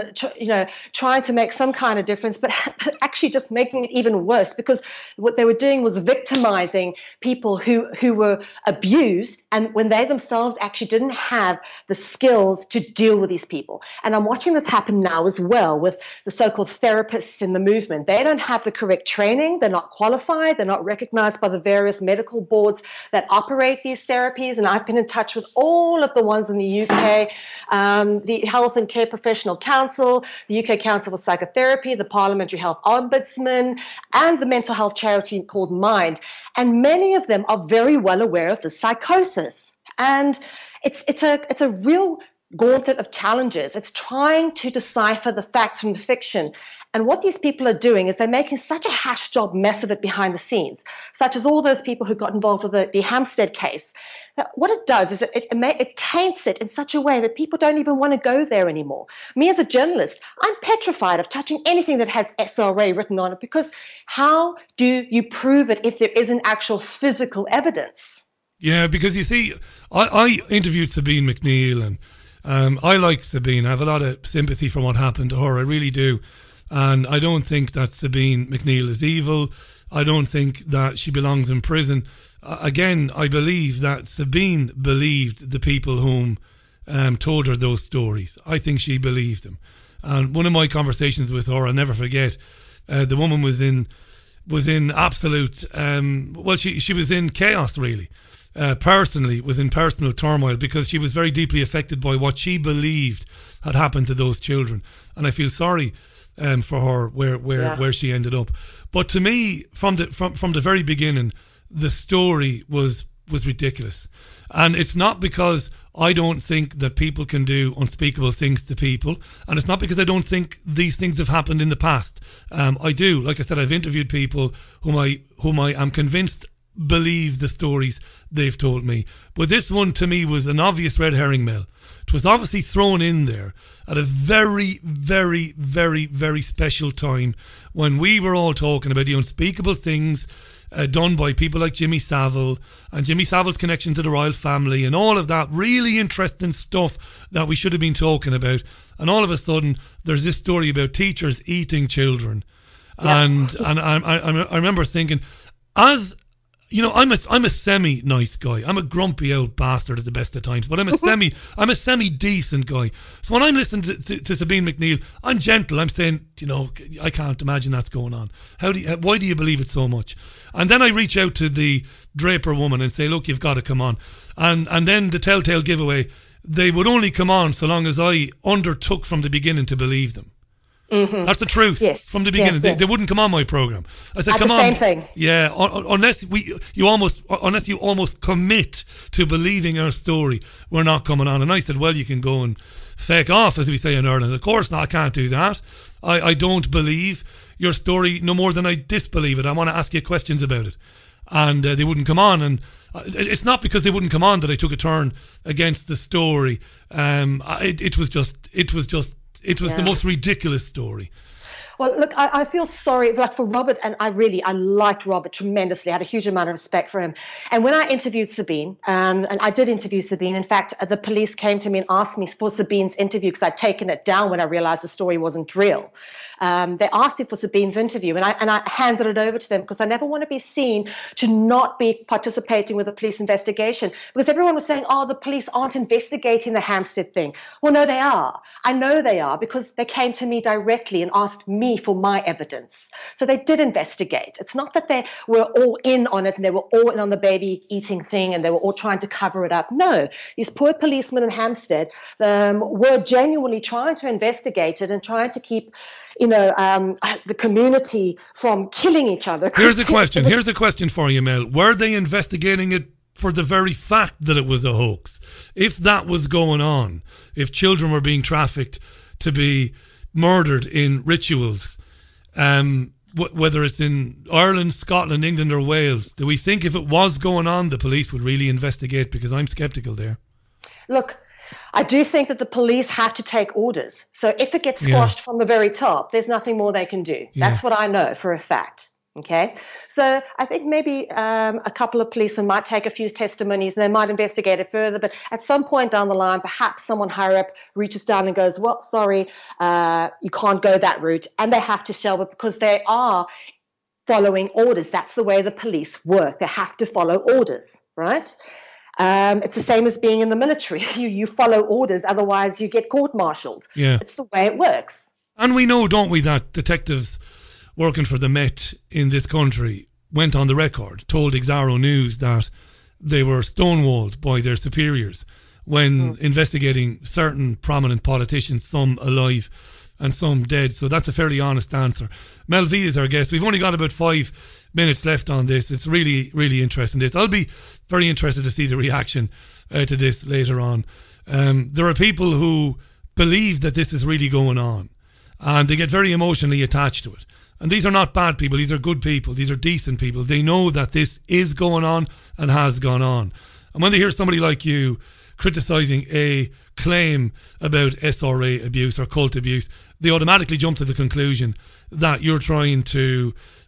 trying to make some kind of difference, but actually just making it even worse, because what they were doing was victimizing people who were abused, and when they themselves actually didn't have the skills to deal with these people. And I'm watching this happen now as well with the so-called therapists in the movement. They don't have the correct training. They're not qualified. They're not recognized by the various medical boards that operate these therapies. And I've been in touch with all of the ones in the UK, the Health and Care Professional Council, the UK Council for Psychotherapy, the Parliamentary Health Ombudsman, and the mental health charity called Mind. And many of them are very well aware of the psychosis. And it's a real gauntlet of challenges. It's trying to decipher the facts from the fiction. And what these people are doing is they're making such a hash job mess of it behind the scenes, such as all those people who got involved with the Hampstead case. That what it does is it taints it in such a way that people don't even want to go there anymore. Me as a journalist, I'm petrified of touching anything that has SRA written on it, because how do you prove it if there isn't actual physical evidence? Yeah, because you see, I interviewed Sabine McNeill, and I like Sabine. I have a lot of sympathy for what happened to her. I really do. And I don't think that Sabine McNeill is evil. I don't think that she belongs in prison. Again, I believe that Sabine believed the people whom told her those stories. I think she believed them. And one of my conversations with her, I'll never forget, the woman was in absolute, she was in chaos, really. Personally, was in personal turmoil, because she was very deeply affected by what she believed had happened to those children. And I feel sorry for her where she ended up. But to me, from the very beginning, the story was ridiculous. And it's not because I don't think that people can do unspeakable things to people, and it's not because I don't think these things have happened in the past. I do. Like I said, I've interviewed people whom I am convinced believe the stories they've told me. But this one, to me, was an obvious red herring, Mel. It was obviously thrown in there at a very, very, very, very special time when we were all talking about the unspeakable things done by people like Jimmy Savile and Jimmy Savile's connection to the royal family and all of that really interesting stuff that we should have been talking about. And all of a sudden, there's this story about teachers eating children. Yeah. And I remember thinking, as you know, I'm a semi nice guy. I'm a grumpy old bastard at the best of times, but I'm a semi decent guy. So when I'm listening to Sabine McNeill, I'm gentle. I'm saying, you know, I can't imagine that's going on. Why do you believe it so much? And then I reach out to the Draper woman and say, look, you've got to come on. And then the telltale giveaway, they would only come on so long as I undertook from the beginning to believe them. Mm-hmm. That's the truth. Yes. From the beginning, yes. They wouldn't come on my program. I said, "Come on." Same thing. Yeah, unless you almost commit to believing our story, we're not coming on. And I said, "Well, you can go and feck off, as we say in Ireland. Of course not, I can't do that. I don't believe your story no more than I disbelieve it. I want to ask you questions about it. And they wouldn't come on. And it's not because they wouldn't come on that I took a turn against the story. It was the most ridiculous story. Well, look, I feel sorry for Robert, and I liked Robert tremendously. I had a huge amount of respect for him. And when I interviewed Sabine, and I did interview Sabine, in fact, the police came to me and asked me for Sabine's interview because I'd taken it down when I realized the story wasn't real. They asked me for Sabine's interview, and I handed it over to them because I never want to be seen to not be participating with a police investigation, because everyone was saying, oh, the police aren't investigating the Hampstead thing. Well, no, they are. I know they are because they came to me directly and asked me for my evidence. So they did investigate. It's not that they were all in on it and they were all in on the baby eating thing and they were all trying to cover it up. No, these poor policemen in Hampstead were genuinely trying to investigate it and trying to keep the community from killing each other. Here's the question for you, Mel. Were they investigating it for the very fact that it was a hoax? If that was going on, if children were being trafficked to be murdered in rituals, whether it's in Ireland, Scotland, England or Wales, do we think if it was going on, the police would really investigate? Because I'm sceptical there. Look, I do think that the police have to take orders. So if it gets squashed from the very top, there's nothing more they can do. Yeah. That's what I know for a fact. Okay, so I think maybe a couple of policemen might take a few testimonies and they might investigate it further. But at some point down the line, perhaps someone higher up reaches down and goes, well, sorry, you can't go that route. And they have to shelve it because they are following orders. That's the way the police work. They have to follow orders, right? It's the same as being in the military. You follow orders, otherwise you get court-martialed. Yeah. It's the way it works. And we know, don't we, that detectives working for the Met in this country went on the record, told Exaro News that they were stonewalled by their superiors when investigating certain prominent politicians, some alive and some dead. So that's a fairly honest answer. Mel V is our guest. We've only got about 5 minutes left on this. It's really, really interesting. I'll be very interested to see the reaction to this later on. There are people who believe that this is really going on and they get very emotionally attached to it. And these are not bad people. These are good people. These are decent people. They know that this is going on and has gone on. And when they hear somebody like you criticising a claim about SRA abuse or cult abuse, they automatically jump to the conclusion that you're trying to,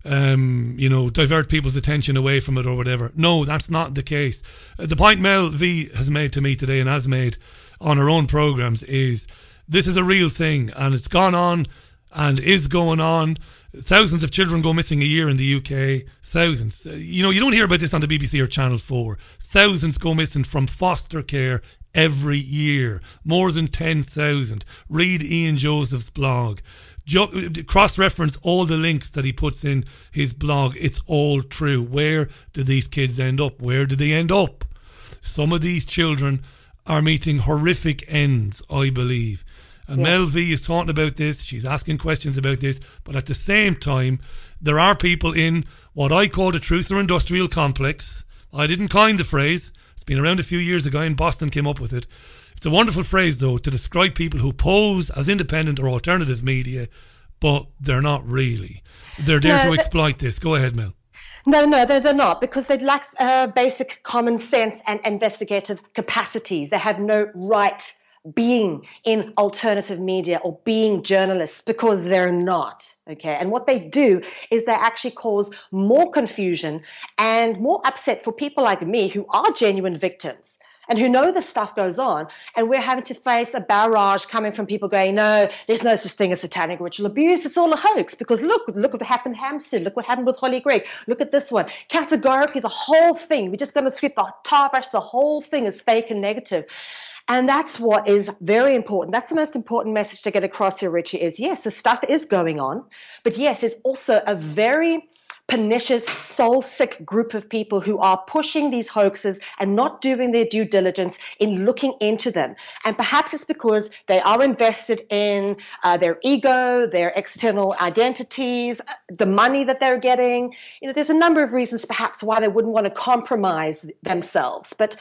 divert people's attention away from it or whatever. No, that's not the case. The point Mel V has made to me today and has made on her own programmes is this is a real thing and it's gone on and is going on. Thousands of children go missing a year in the UK. Thousands. You don't hear about this on the BBC or Channel 4. Thousands go missing from foster care every year. More than 10,000. Read Ian Joseph's blog. Cross-reference all the links that he puts in his blog. It's all true. Where do these kids end up? Where do they end up? Some of these children are meeting horrific ends, I believe. And Mel V is talking about this, she's asking questions about this, but at the same time, there are people in what I call the Truther Industrial Complex. I didn't coin the phrase. It's been around a few years ago. In Boston came up with it. It's a wonderful phrase, though, to describe people who pose as independent or alternative media, but they're not really. They're there to exploit this. Go ahead, Mel. No, they're not, because they lack basic common sense and investigative capacities. They have no right being in alternative media or being journalists because they're not. Okay. And what they do is they actually cause more confusion and more upset for people like me who are genuine victims and who know this stuff goes on. And we're having to face a barrage coming from people going, no, there's no such thing as satanic ritual abuse. It's all a hoax because look what happened in Hampstead. Look what happened with Holly Gregg. Look at this one. Categorically, the whole thing, we're just going to sweep the tar brush. The whole thing is fake and negative. And that's what is very important. That's the most important message to get across here, Richie, is yes, the stuff is going on. But yes, it's also a very pernicious, soul-sick group of people who are pushing these hoaxes and not doing their due diligence in looking into them. And perhaps it's because they are invested in their ego, their external identities, the money that they're getting. There's a number of reasons perhaps why they wouldn't want to compromise themselves. But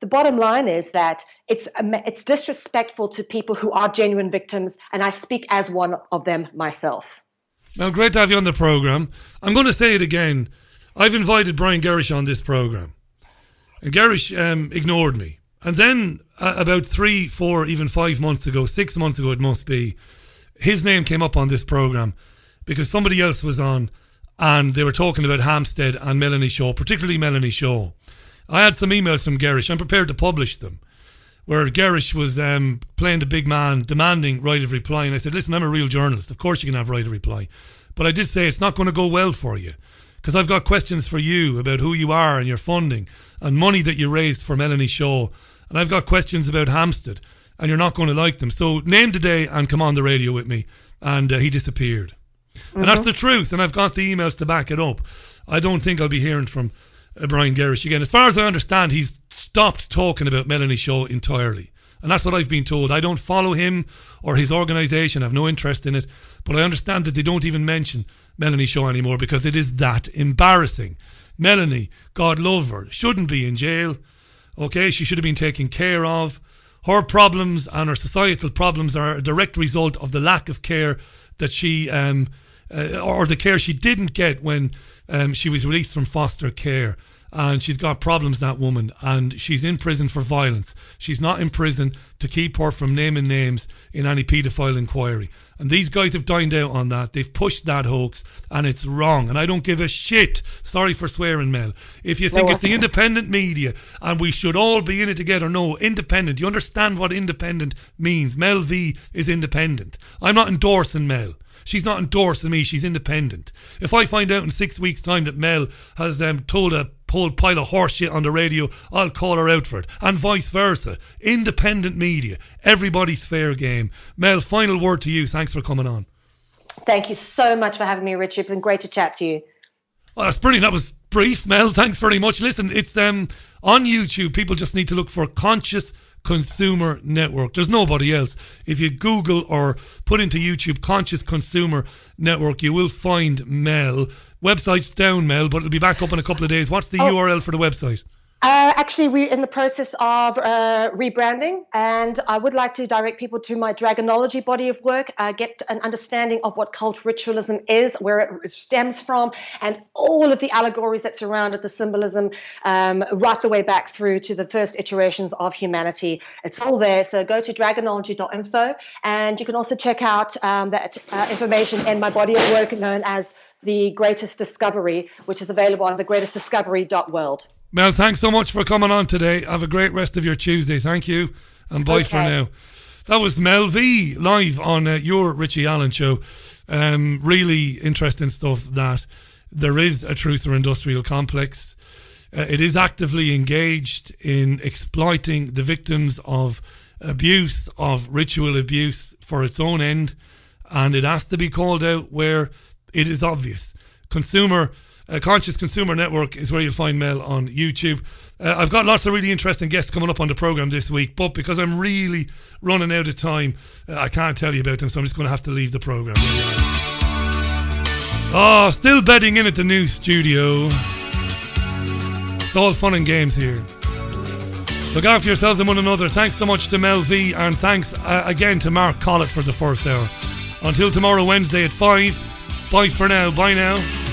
the bottom line is that it's disrespectful to people who are genuine victims, and I speak as one of them myself. Well, great to have you on the programme. I'm going to say it again. I've invited Brian Gerrish on this programme, and Gerrish ignored me. And then about 3, 4, even 5 months ago, 6 months ago it must be, his name came up on this programme because somebody else was on and they were talking about Hampstead and Melanie Shaw, particularly Melanie Shaw. I had some emails from Gerrish. I'm prepared to publish them, where Gerrish was playing the big man, demanding right of reply. And I said, listen, I'm a real journalist. Of course you can have right of reply. But I did say it's not going to go well for you, because I've got questions for you about who you are and your funding and money that you raised for Melanie Shaw. And I've got questions about Hampstead, and you're not going to like them. So name the day and come on the radio with me. And he disappeared. Mm-hmm. And that's the truth. And I've got the emails to back it up. I don't think I'll be hearing from Brian Gerrish again. As far as I understand, he's stopped talking about Melanie Shaw entirely. And that's what I've been told. I don't follow him or his organisation. I have no interest in it. But I understand that they don't even mention Melanie Shaw anymore because it is that embarrassing. Melanie, God love her, shouldn't be in jail. Okay, she should have been taken care of. Her problems and her societal problems are a direct result of the lack of care that she, or the care she didn't get when she was released from foster care. And she's got problems, that woman, and she's in prison for violence. She's not in prison to keep her from naming names in any paedophile inquiry. And these guys have dined out on that. They've pushed that hoax, and it's wrong. And I don't give a shit. Sorry for swearing, Mel. If you think it's the independent media and we should all be in it together, no, independent. You understand what independent means. Mel V is independent. I'm not endorsing Mel. She's not endorsing me. She's independent. If I find out in 6 weeks' time that Mel has told a whole pile of horse shit on the radio, I'll call her out for it. And vice versa. Independent media. Everybody's fair game. Mel, final word to you. Thanks for coming on. Thank you so much for having me, Richie. It's been great to chat to you. Well, that's brilliant. That was brief, Mel. Thanks very much. Listen, it's on YouTube. People just need to look for Conscious Consumer Network. There's nobody else. If you Google or put into YouTube Conscious Consumer Network, you will find Mel. Website's down, Mel, but it'll be back up in a couple of days. What's the URL for the website? Actually, we're in the process of rebranding, and I would like to direct people to my Dragonology body of work, get an understanding of what cult ritualism is, where it stems from, and all of the allegories that surrounded the symbolism right the way back through to the first iterations of humanity. It's all there, so go to dragonology.info, and you can also check out that information in my body of work known as The Greatest Discovery, which is available on thegreatestdiscovery.world. Mel, thanks so much for coming on today. Have a great rest of your Tuesday. Thank you. And bye for now. That was Mel V live on your Richie Allen show. Really interesting stuff that there is a truth or industrial complex. It is actively engaged in exploiting the victims of abuse, of ritual abuse for its own end. And it has to be called out where it is obvious. Conscious Consumer Network is where you'll find Mel on YouTube. I've got lots of really interesting guests coming up on the programme this week, but because I'm really running out of time, I can't tell you about them, so I'm just going to have to leave the programme. Still bedding in at the new studio. It's all fun and games here. Look after yourselves and one another. Thanks so much to Mel V, and thanks again to Mark Collett for the first hour. Until tomorrow, Wednesday at 5. Bye for now. Bye now.